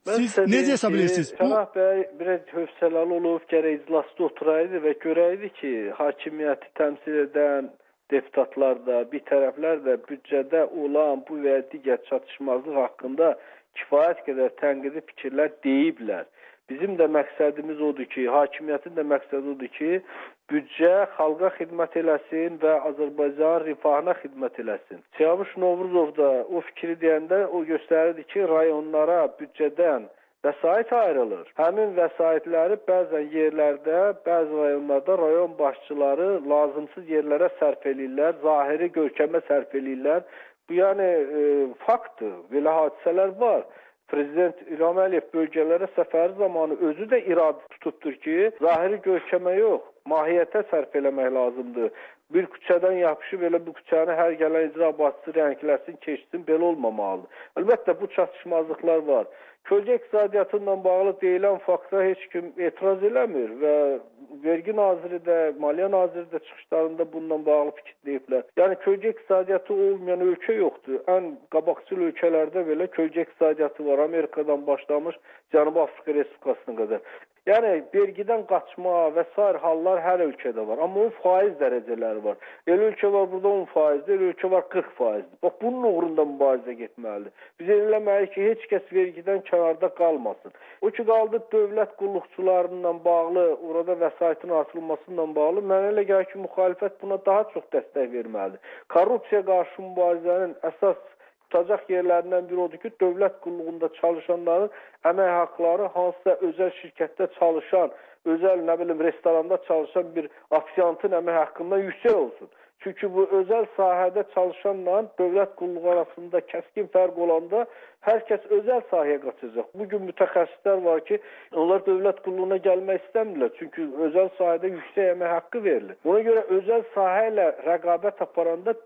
Siz necə hesab edirsiniz? Pənah bəy biraz hövsələli olub, gərək iclasda oturaydı və görəydi ki, hakimiyyəti təmsil edən deputatlar da, bir tərəflər də büdcədə olan bu və digər çatışmazlıq haqqında kifayət qədər tənqidi fikirlər deyiblər. Bizim də məqsədimiz odur ki, hakimiyyətin də məqsədi odur ki, büdcə xalqa xidmət eləsin və Azərbaycan rifahına xidmət eləsin. Siyavuş Novruzov da o fikri deyəndə o göstərirdi ki, rayonlara büdcədən vəsait ayrılır. Həmin vəsaitləri bəzən yerlərdə, bəzi rayonlarda rayon başçıları lazımsız yerlərə sərf eləyirlər, zahiri görkəmə sərf eləyirlər. Bu yəni faktdır, belə hadisələr var. Prezident İlham Əliyev bölgələrə səfəri zamanı özü də iradə tutubdur ki, zahiri görkəmə yox, mahiyyətə sərf eləmək lazımdır. Bir küçədən yapışıb elə bu küçəni hər gələn icra başçısı rəngləsin, keçsin, belə olmamalıdır. Əlbəttə bu çatışmazlıqlar var. Kölgə iqtisadiyyatı ilə bağlı deyilən fakta heç kim etiraz eləmir və Vergi Naziri də, Maliyyə Naziri də çıxışlarında bununla bağlı fikir deyiblər. Yəni kölgə iqtisadiyyatı olmayan ölkə yoxdur. Ən qabaqcıl ölkələrdə belə kölgə iqtisadiyyatı var. Amerikadan başlamış Cənubi Afrika Respublikasına qədər. Yəni vergidən qaçma və sair hallar hər ölkədə var. Amma onun faiz dərəcələri var. Elə ölkə var burada 10%, elə ölkə var 40%. Bax bunun uğrunda mübarizə getməlidir. Biz eləməliyik ki, heç kəs vergidən kənarda qalmasın. O ki qaldı dövlət qulluqçularıyla bağlı, orada vəsaitin artırılmasıyla bağlı, mənə elə gəlir ki, müxalifət buna daha çox dəstək verməlidir. Korrupsiya qarşı mübarizənin əsas tutacaq yerlərindən biri odur ki, dövlət qulluğunda çalışanların əmək haqları hansısa özəl şirkətdə çalışan, özəl restoranda çalışan bir ofisiantın əmək haqqından yüksək olsun. Çünki bu özəl sahədə çalışanla dövlət qulluğu arasında kəskin fərq olanda hər kəs özəl sahəyə qaçacaq. Bugün mütəxəssislər var ki, onlar dövlət qulluğuna gəlmək istəmirlər. Çünki özəl sahədə yüksək əmək haqqı verilir. Ona görə özəl sahə ilə rəqabət aparanda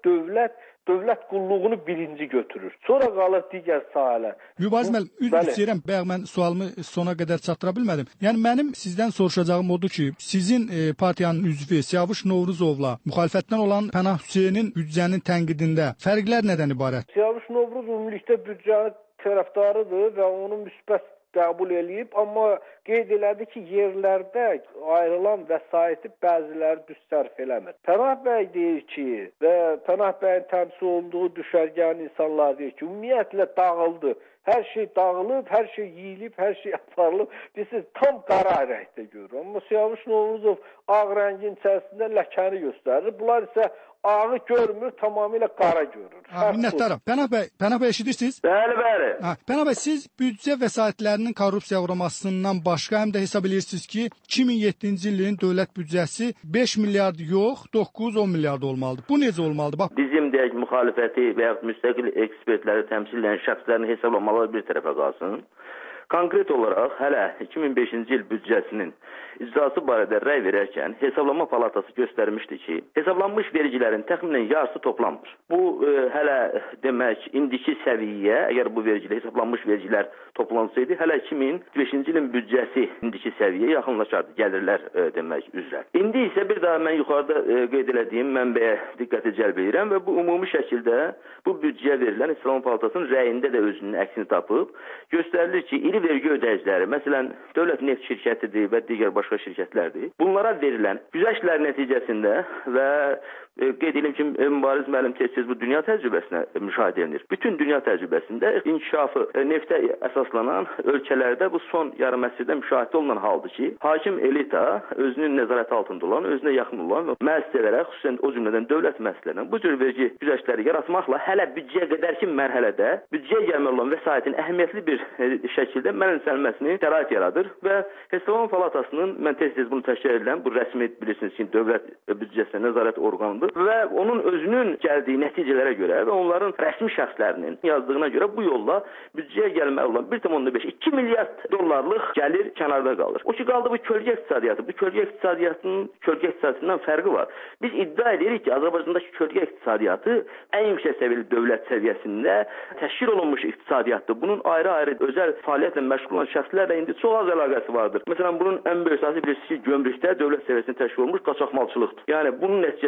dövlət qulluğunu birinci götürür. Sonra qalır digər sahələr. Mübariz müəllim, üzr istəyirəm, bayaq mən sualımı sona qədər çatdıra bilmədim. Yəni mənim sizdən soruşacağım odur ki, sizin partiyanın üzvü Siyavuş Novruzovla müxalifətdən olan Pənah Hüseynin büdcənin tənqidində fərqlər nədən ibarət? Siyavuş Novruzov ümumilikdə büdcənin tərəfdarıdır və onu müsbət qəbul eləyib, amma qeyd elədi ki, yerlərdə ayrılan vəsaiti bəziləri düz sərf eləmir. Pənah bəy deyir ki, və Pənah bəyin təmsil olunduğu düşərgənin insanlar deyir ki, ümumiyyətlə dağıldı. Hər şey dağılıb, hər şey yeyilib, hər şey aparılıb. Biz tam qara rəngdə görürük. Amma Siyavuş Novruzov ağ rəngin içərisində ləkəni göstərir. Bunlar isə ağı görmür, tamamilə qara görür. Minnətdaram. Pənah bəy eşidirsiniz? Bəli. Pənah bəy, siz büdcə vəsaitlərinin korrupsiya uğramasından başqa həm də hesab edirsiniz ki, 2007-ci ilin dövlət büdcəsi 5 milyard yox, 9-10 milyard olmalıdır. Bu necə olmalıdır? Bax, bizim deyək müxalifəti və ya müstəqil ekspertləri təmsil edən şəxslərin hesablamaları bir tərəfə qalsın. Konkret olaraq hələ 2005-ci il büdcəsinin icrası barədə rəy verərkən Hesablama Palatası göstərmişdi ki, hesablanmış vergilərin təxminən yarısı toplanmır. Bu hələ demək indiki səviyyə, əgər bu vergilər hesablanmış vergilər toplansaydı, hələ 2005-ci ilin büdcəsi indiki səviyyəyə yaxınlaşardı gəlirlər demək üzrə. İndi isə bir daha mən yuxarıda qeyd elədiyim mənbəyə diqqəti cəlb edirəm və bu ümumi şəkildə bu büdcəyə verilən Hesablama Palatasının rəyində də özünün əksini tapıb göstərilir ki, iri vergi ödəyiciləri, məsələn, Dövlət Neft şirkətidir və digər başqa şirkətlərdir. Bunlara verilən güzəştlər nəticəsində və qeyd edim ki, Mübariz müəllim tez-tez bu dünya təcrübəsinə müşahidə edilir. Bütün dünya təcrübəsində inkişafı neftə əsaslanan ölkələrdə bu son yarım əsrdə müşahidə olunan haldır ki, hakim elita özünün nəzarəti altında olan, özünə yaxın olan müəssisələrə, xüsusən o cümlədən dövlət müəssisələrinə bu cür vergi güzəştləri yaratmaqla hələ büdcəyə qədərki mərhələdə büdcəyə gəlməli olan vəsaitin əhəmiyyətli bir şəkildə mənimsənməsini şərait yaradır və Hesablama Palatasının, mən tez-tez bunu təşkil edilən, bu rəsmi bilirsiniz ki, dövlət büdcəsinə nəzarət orqanıdır və onun özünün gəldiyi nəticələrə görə və onların rəsmi şəxslərinin yazdığına görə bu yolla büdcəyə gəlməli olan 1,5-2 milyard dollarlıq gəlir kənarda qalır. O ki qaldı bu kölgə iqtisadiyyatı. Bu kölgə iqtisadiyyatından fərqi var. Biz iddia edirik ki, Azərbaycandakı kölgə iqtisadiyyatı ən yüksək səviyyəli dövlət səviyyəsində təşkil olunmuş iqtisadiyyatdır. Bunun ayrı-ayrı özəl fəaliyyətlə məşğul olan şəxslərlə indi çox az əlaqəsi vardır. Məsələn, bunun ən böyük əsası bilirsiniz ki, gömrükdə dövlət səviyyəsində təşkil olunmuş qaçaqmalçılıqdır. Yəni bunun nəticəsində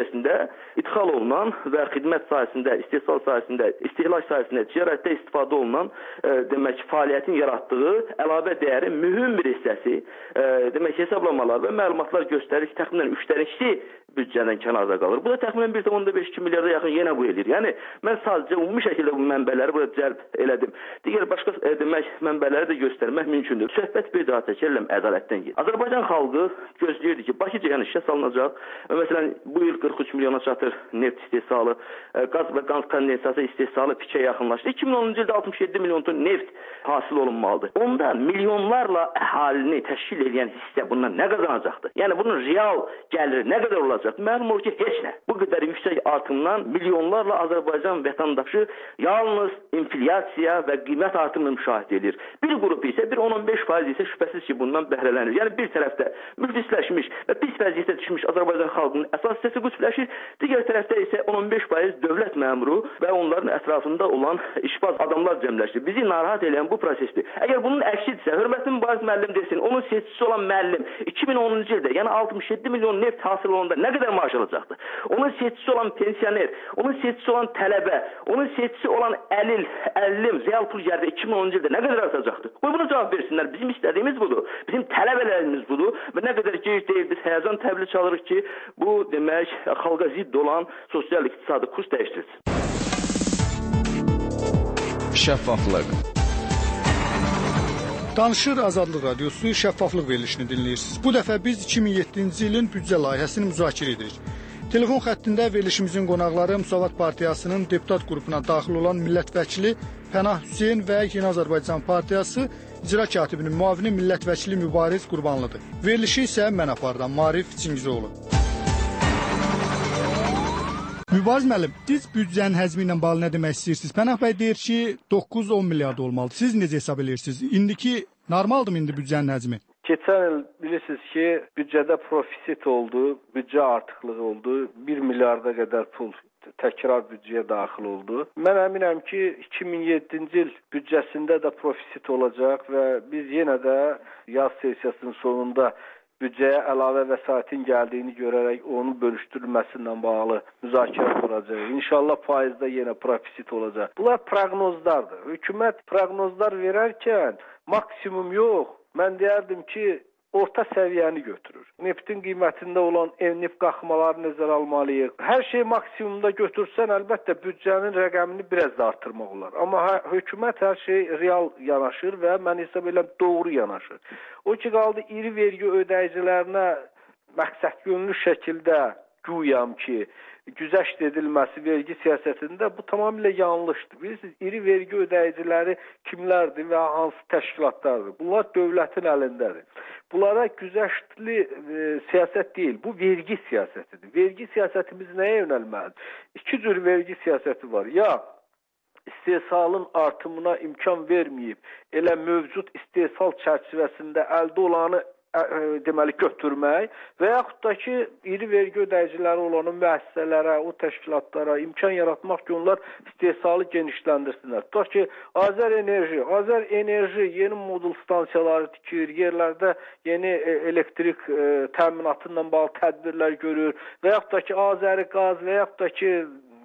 idxal olunan və xidmət sahəsində, istehsal sahəsində, istehlak sahəsində, ticarətdə istifadə olunan demək fəaliyyətin yaratdığı əlavə dəyərin mühüm bir hissəsi demək hesablamalar və məlumatlar göstərir ki, təxminən 3/2 büdcədən kənarda qalır. Bu da təxminən 1.5-2 milyarda yaxın yenə bu edir. Yəni mən sadəcə ümumi şəkildə bu mənbələri burada cəlb elədim. Digər başqa demək mənbələri də göstərmək mümkündür. Söhbət bir daha təkərləm ədalətdən gedir. Azərbaycan xalqı gözləyirdi ki, Bakı cəyən işə salınacaq. Məsələn, bu il 43 milyona çatır neft istehsalı, qaz və qaz kondensası istehsalı pikə yaxınlaşdı. 2010-cu ildə 67 milyon ton neft hasil olunmalıdır. Onda milyonlarla əhalini təşkil edən hissə bundan nə qazanacaqdır? Yəni bunun real gəliri nə qədər olacaq? Məlum olur ki, heç nə. Bu qədər yüksək artımdan milyonlarla Azərbaycan vətəndaşı yalnız inflyasiya və qiymət artımını müşahidə edir. Bir qrup isə, bir 10-15% isə şübhəsiz ki, bundan bəhrələnir. Yəni bir tərəfdə müflisləşmiş və pis vəziyyətə düşmüş Azərbaycan xalqının əsas hissəsi qüsbləşir, digər tərəfdə isə 10-15% dövlət məmuru və onların ətrafında olan işbaz adamlar cəmləşir. Bizi narahat edən bu prosesdir. Əgər bunun əksidirsə, hörmətli mübariz müəllim desin, onun seçicisi olan müəllim 2010-cu ildə, yəni 67 milyon neft hasil olanda nə qədər maaş alacaqdır? Onun seçicisi olan pensioner, onun seçicisi olan tələbə, onun seçicisi olan əllim, real pul gəldi 2010-cu ildə nə qədər artacaqdır? Qoy buna cavab versinlər. Bizim istədiyimiz budur. Bizim tələbələrimiz budur və nə qədər gec deyil, biz həyəcan təbliğ çalırıq ki, bu demək xalqa zidd olan sosial-iqtisadi kurs dəyişdirsin. Şəffaflıq. Danışır Azadlıq Radiosu şəffaflıq verilişini dinləyirsiniz. Bu dəfə biz 2007-ci ilin büdcə layihəsini müzakirə edirik. Telefon xəttində verilişimizin qonaqları Müsavat Partiyasının deputat qrupuna daxil olan millət vəkili Pənah Hüseyn və Yeni Azərbaycan Partiyası icra katibinin müavini millət vəkili Mübariz Qurbanlıdır. Verilişi isə mən apardım, Marif Çingizoğlu. Mübariz müəllim, siz büdcənin həzmi ilə bağlı nə demək istəyirsiniz? Pənah bəy deyir ki, 9-10 milyard olmalıdır. Siz necə hesab edirsiniz? İndiki normaldırmı indi büdcənin həzmi? Keçən il bilirsiniz ki, büdcədə profisit oldu, büdcə artıqlığı oldu, 1 milyarda qədər pul təkrar büdcəyə daxil oldu. Mən əminəm ki, 2007-ci il büdcəsində də profisit olacaq və biz yenə də yaz sessiyasının sonunda büdcəyə əlavə vəsaitin gəldiyini görərək onun bölüşdürülməsindən bağlı müzakirə quracaq. İnşallah faizdə yenə profisit olacaq. Bunlar proqnozlardır. Hökumət proqnozlar verərkən maksimum yox, mən deyərdim ki, orta səviyyəni götürür. Neftin qiymətində olan neft qalxmaları nəzərə almalıyıq. Hər şey maksimumda götürsən, əlbəttə büdcənin rəqəmini biraz da artırmaq olar. Amma hökumət hər şey real yanaşır və mən hesab edirəm doğru yanaşır. O ki qaldı iri vergi ödəyicilərinə məqsədyönlü şəkildə güyam ki, güzəşt edilməsi vergi siyasətində bu tamamilə yanlışdır. Bilirsiniz, iri vergi ödəyiciləri kimlərdir və hansı təşkilatlardır? Bunlar dövlətin əlindədir. Bunlara güzəştli siyasət deyil, bu vergi siyasətidir. Vergi siyasətimiz nəyə yönəlməlidir? İki cür vergi siyasəti var. Ya istehsalın artımına imkan verməyib, elə mövcud istehsal çərçivəsində əldə olanı deməli götürmək və yaxud da ki, iri vergi ödəyiciləri olan o müəssisələrə, o təşkilatlara imkan yaratmaq ki, onlar istehsalı genişləndirsinlər. Tutaq ki, Azər Enerji yeni modul stansiyaları tikir, yerlərdə yeni elektrik təminatı ilə bağlı tədbirlər görür və yaxud da ki, Azəri qaz və yaxud da ki,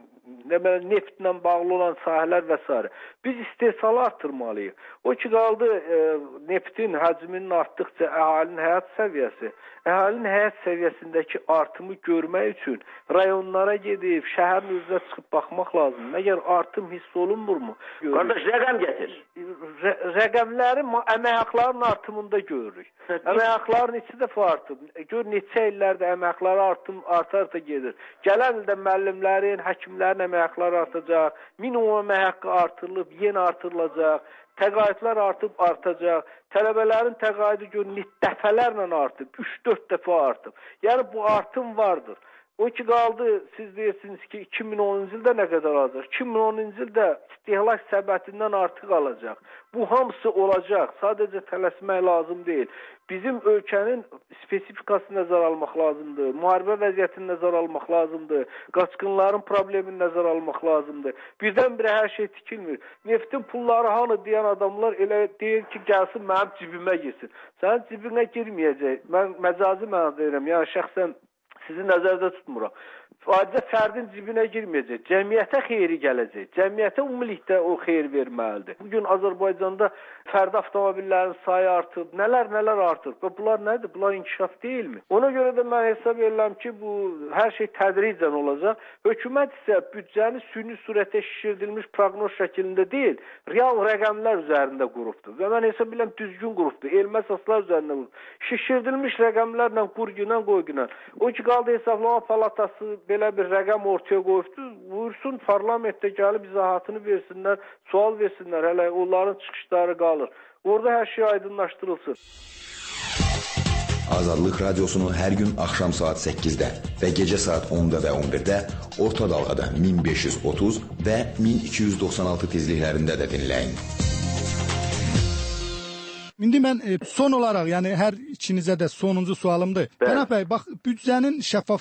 neftlə bağlı olan sahələr və s. Biz istehsalı artırmalıyıq. O ki qaldı neftin həcminin artdıqca əhalinin əhalinin həyat səviyyəsindəki artımı görmək üçün rayonlara gedib, şəhərin özünə çıxıb baxmaq lazım. Məgər artım hiss olunmurmu? Qardaş, rəqəm gətir. Rəqəmləri əmək haqlarının artımında görürük. Əmək haqlarının içi dəfə artıb. Gör, neçə illərdə əmək haqları artarsa gedir. Gələn ildə müəllimlərin, həkimlərin əmək haqları artacaq, minimum əmək haqqı artırılıb, yeni artırılacaq, təqaüdlər artıb artacaq, tələbələrin təqaüdü gör, dəfələrlə artıb, 3-4 dəfə artıb. Yəni bu artım vardır. O ki qaldı, siz deyirsiniz ki, 2010-cu ildə nə qədər alacaq? 2010-cu ildə istehlak səbətindən artıq alacaq. Bu hamısı olacaq. Sadəcə tələsmək lazım deyil. Bizim ölkənin spesifikasını nəzər almaq lazımdır. Müharibə vəziyyətini nəzər almaq lazımdır. Qaçqınların problemini nəzər almaq lazımdır. Birdən-birə hər şey tikilmir. Neftin pulları hanı deyən adamlar elə deyir ki, gəlsin mənim cibimə girsin. Sənin cibinə girməyəcək. Mən məcazi mənada deyirəm. Yəni şəxsən sizi nəzərdə tutmuram. Ayrıca fərdin cibinə girməyəcək, cəmiyyətə xeyri gələcək, cəmiyyətə ümumilikdə o xeyir verməlidir. Bugün Azərbaycanda fərdi avtomobillərin sayı artıb, nələr artıb və bunlar nədir? Bunlar inkişaf deyilmi? Ona görə də mən hesab edirəm ki, bu hər şey tədricən olacaq. Hökumət isə büdcəni süni surətə şişirdilmiş proqnoz şəklində deyil, real rəqəmlər üzərində qurubdur. Və mən hesab edirəm düzgün qurubdur, elmi əsaslar üzərində qurubdur. Şişirdilmiş rəqəmlərlə qurgunan qoygunan. O ki, qaldı Hesablama Palatası belə bir rəqəm ortaya qoyubdu, buyursun parlamentdə gəlib izahatını versinlər, sual versinlər, hələ onların çıxışları qalır. Orada hər şey aydınlaşdırılsın. Azadlıq Radiosunu hər gün axşam saat 8-də və gecə saat 10-da və 11-də orta dalğada 1530 və 1296 tezliklərində də dinləyin. İndi mən son olaraq, yəni hər ikinizə də sonuncu sualımdır. Pənah bəy, bax, büdcənin şəffaf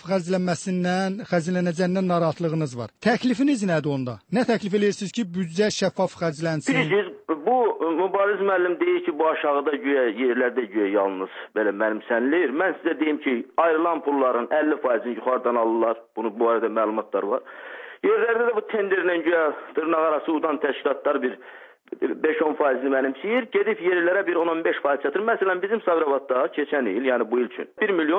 xərclənəcəyindən narahatlığınız var. Təklifiniz nədir onda? Nə təklif edirsiniz ki, büdcə şəffaf xərclənsin? Bilirsiniz, bu Mübariz müəllim deyir ki, bu aşağıda güya yerlərdə güya yalnız belə mənimsənilir. Mən sizə deyim ki, ayrılan pulların 50%-ni yuxarıdan alırlar. Bu arada məlumatlar var. Yerlərdə də bu tenderlə güya dırnaq arası udan təşkilatlar bir 5-10%-ni mənimsəyir, gedib yerlərə bir 10-15% çatır. Məsələn, bizim Sabirabadda keçən il, yəni bu il üçün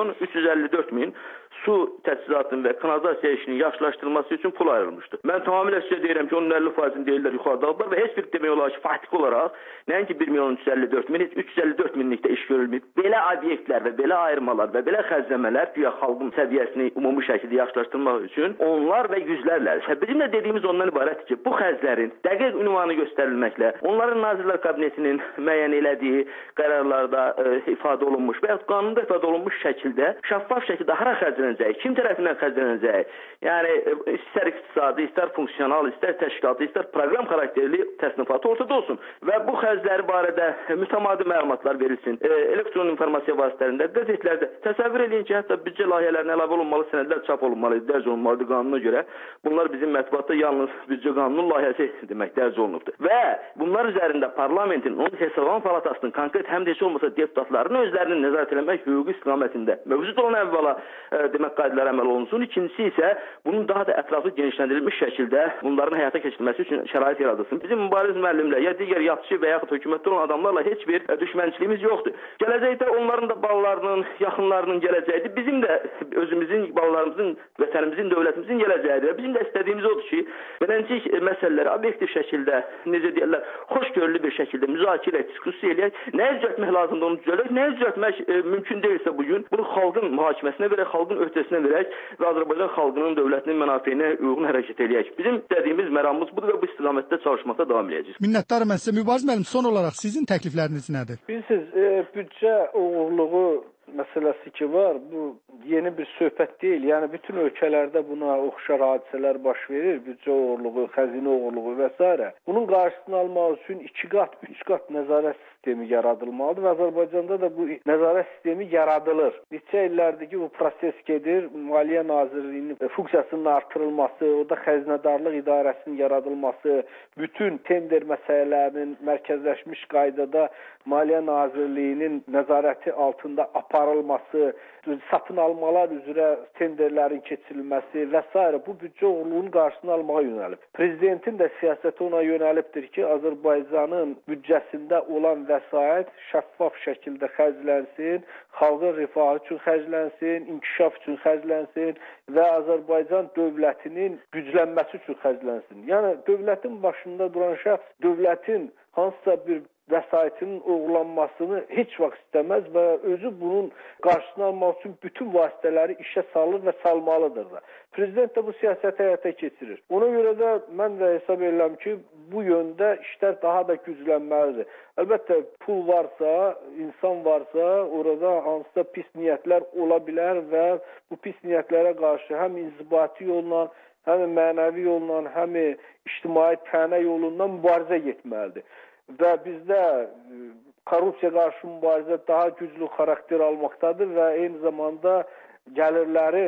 1.354.000 su təchizatının və kanalizasiya işinin yaxşılaşdırılması üçün pul ayrılmışdı. Mən tamamilə sizə deyirəm ki, onun 50%-ni deyirlər yuxarıda aldılar və heç bir demək olar ki, faktiki olaraq nəinki 1.354.000, heç 354.000-likdə iş görülməyib. Belə obyektlər və belə ayırmalar və belə xərcləmələr güya xalqın səviyyəsini ümumi şəkildə yaxşılaşdırmaq üçün onlar və yüzlərlə. Bizim də dediyimiz ondan ibarətdir ki, bu xərclərin dəqiq ünvanı göstərilməklə, onların Nazirlər Kabinetinin müəyyən elədiyi qərarlarda ifadə olunmuş və ya qanunda ifadə olunmuş şəkildə, şəffaf şəkildə hara xərclənəcək, kim tərəfindən xərclənəcək, yəni istər iqtisadi, istər funksional, istər təşkilatı, istər proqram xarakterli təsnifatı ortada olsun və bu xərcləri barədə mütəmadi məlumatlar verilsin. Elektron informasiya vasitələrində, qəzetlərdə təsəvvür edin ki, hətta büdcə layihələrinə əlavə olunmalı sənədlər çap olunmalı, dərc olunmalıdır qanuna görə. Bunlar bizim mətbuatda yalnız büdcə qanunun layihəsi demək dərc olunubdur. Və bunlar üzərində parlamentin, onun Hesablama Palatasının konkret həm də heç olmasa deputatlarının özlərinin nəzarət eləmək hüququ istiqamətində mövcud olan əvvəla demək qaydalara əməl olunsun. İkincisi isə bunun daha da ətraflı genişləndirilmiş şəkildə bunların həyata keçirilməsi üçün şərait yaradılsın. Bizim Mübariz müəllimlə ya digər yaxşı və yaxud hökumətdə olan adamlarla heç bir düşmənçiliyimiz yoxdur. Gələcəkdə onların da balalarının, yaxınlarının gələcəyidir. Bizim də özümüzün, balalarımızın, vətənimizin, dövlətimizin gələcəyidir. Bizim də istədiyimiz odur ki, beləncik məsələləri obyektiv şəkildə, necə deyirlər, xoşgörülü bir şəkildə müzakirə, diskussiya eləyək. Nəyə düzəltmək lazımdır onu düzəldək, nəyə düzəltmək mümkün deyilsə bugün bunu xalqın mühakiməsinə verək, xalqın öhdəsinə verək və Azərbaycan xalqının, dövlətinin mənafeyinə uyğun hərəkət eləyək. Bizim dediyimiz məramımız budur və bu istiqamətdə çalışmaqda davam eləyəcəyik. Minnətdarım mən sizə. Mübariz müəllim, son olaraq sizin təklifləriniz nədir? Bilirsiniz, büdcə uğurluğu məsələsi ki var, bu yeni bir söhbət deyil. Yəni bütün ölkələrdə buna oxşar hadisələr baş verir. Büdcə oğurluğu, xəzinə oğurluğu və s. Bunun qarşısını almaq üçün 2 qat, 3 qat nəzarət sistemi yaradılmalıdır və Azərbaycanda da bu nəzarət sistemi yaradılır. Neçə illərdir ki, bu proses gedir. Maliyyə Nazirliyinin funksiyasının artırılması, orada xəzinədarlıq idarəsinin yaradılması, bütün tender məsələlərinin mərkəzləşmiş qaydada Maliyyə Nazirliyinin nəzarəti altında aparılması, satın almalar üzrə tenderlərin keçirilməsi və s. bu büdcə uğurluğunun qarşısını almağa yönəlib. Prezidentin də siyasəti ona yönəlibdir ki, Azərbaycanın büdcəsində olan vəsait şəffaf şəkildə xərclənsin, xalqın rifahı üçün xərclənsin, inkişaf üçün xərclənsin və Azərbaycan dövlətinin güclənməsi üçün xərclənsin. Yəni, dövlətin başında duran şəxs, dövlətin hansısa bir vəsaitinin oğurlanmasını heç vaxt istəməz və özü bunun qarşısını almaq üçün bütün vasitələri işə salır və salmalıdır da. Prezident də bu siyasəti həyata keçirir. Ona görə də mən də hesab edirəm ki, bu yöndə işlər daha da güclənməlidir. Əlbəttə, pul varsa, insan varsa, orada hansısa pis niyyətlər ola bilər və bu pis niyyətlərə qarşı həm inzibati yolla, həm mənəvi yolla, həm ictimai tənə yolundan mübarizə getməlidir. Və bizdə korrupsiya qarşı mübarizə daha güclü xarakter almaqdadır və eyni zamanda gəlirlərin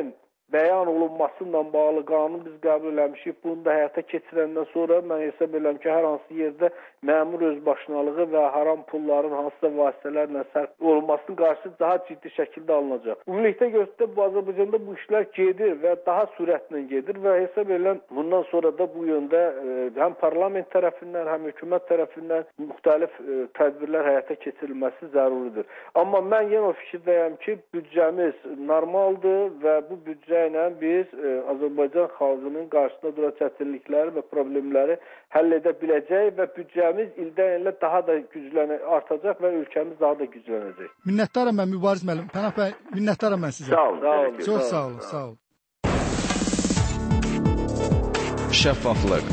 bəyan olunmasıyla bağlı qanun biz qəbul eləmişik. Bunu da həyata keçirəndən sonra mən hesab edirəm ki, hər hansı yerdə məmur özbaşınalığı və haram pulların hansısa vasitələrlə sərf olunmasının qarşısı daha ciddi şəkildə alınacaq. Ümumilikdə göstərdə bu Azərbaycanda bu işlər gedir və daha sürətlə gedir və hesab edirəm bundan sonra da bu yöndə həm parlament tərəfindən, həm hökumət tərəfindən müxtəlif tədbirlər həyata keçirilməsi zəruridir. Amma mən yenə o fikirdəyəm ki, büdcəmiz normaldır və bu büdcə ilə biz Azərbaycan xalqının qarşısında duran çətinlikləri və problemləri həll edə biləcək və büdcəmiz ildən ilə daha da artacaq və ölkəmiz daha da güclənəcək. Minnətdaram mən Mübariz müəllim. Pənah bəy, minnətdaram mən sizə. Sağ olun. Çox sağ olun, sağ olun. Şəffaflıq.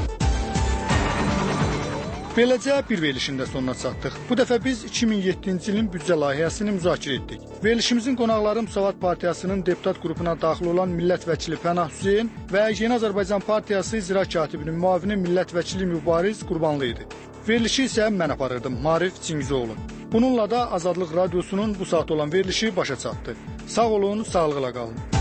Beləcə bir verilişin də sonuna çatdıq. Bu dəfə biz 2007-ci ilin büdcə layihəsini müzakirə etdik. Verilişimizin qonaqları Müsavat Partiyasının deputat qrupuna daxil olan millət vəkili Pənah Hüseyn və Yeni Azərbaycan Partiyası icra katibinin müavini millət vəkili Mübariz Qurbanlı idi. Verilişi isə mən aparırdım, Marif Çingizoğlu. Bununla da Azadlıq Radiosunun bu saat olan verilişi başa çatdı. Sağ olun, sağlıqla qalın.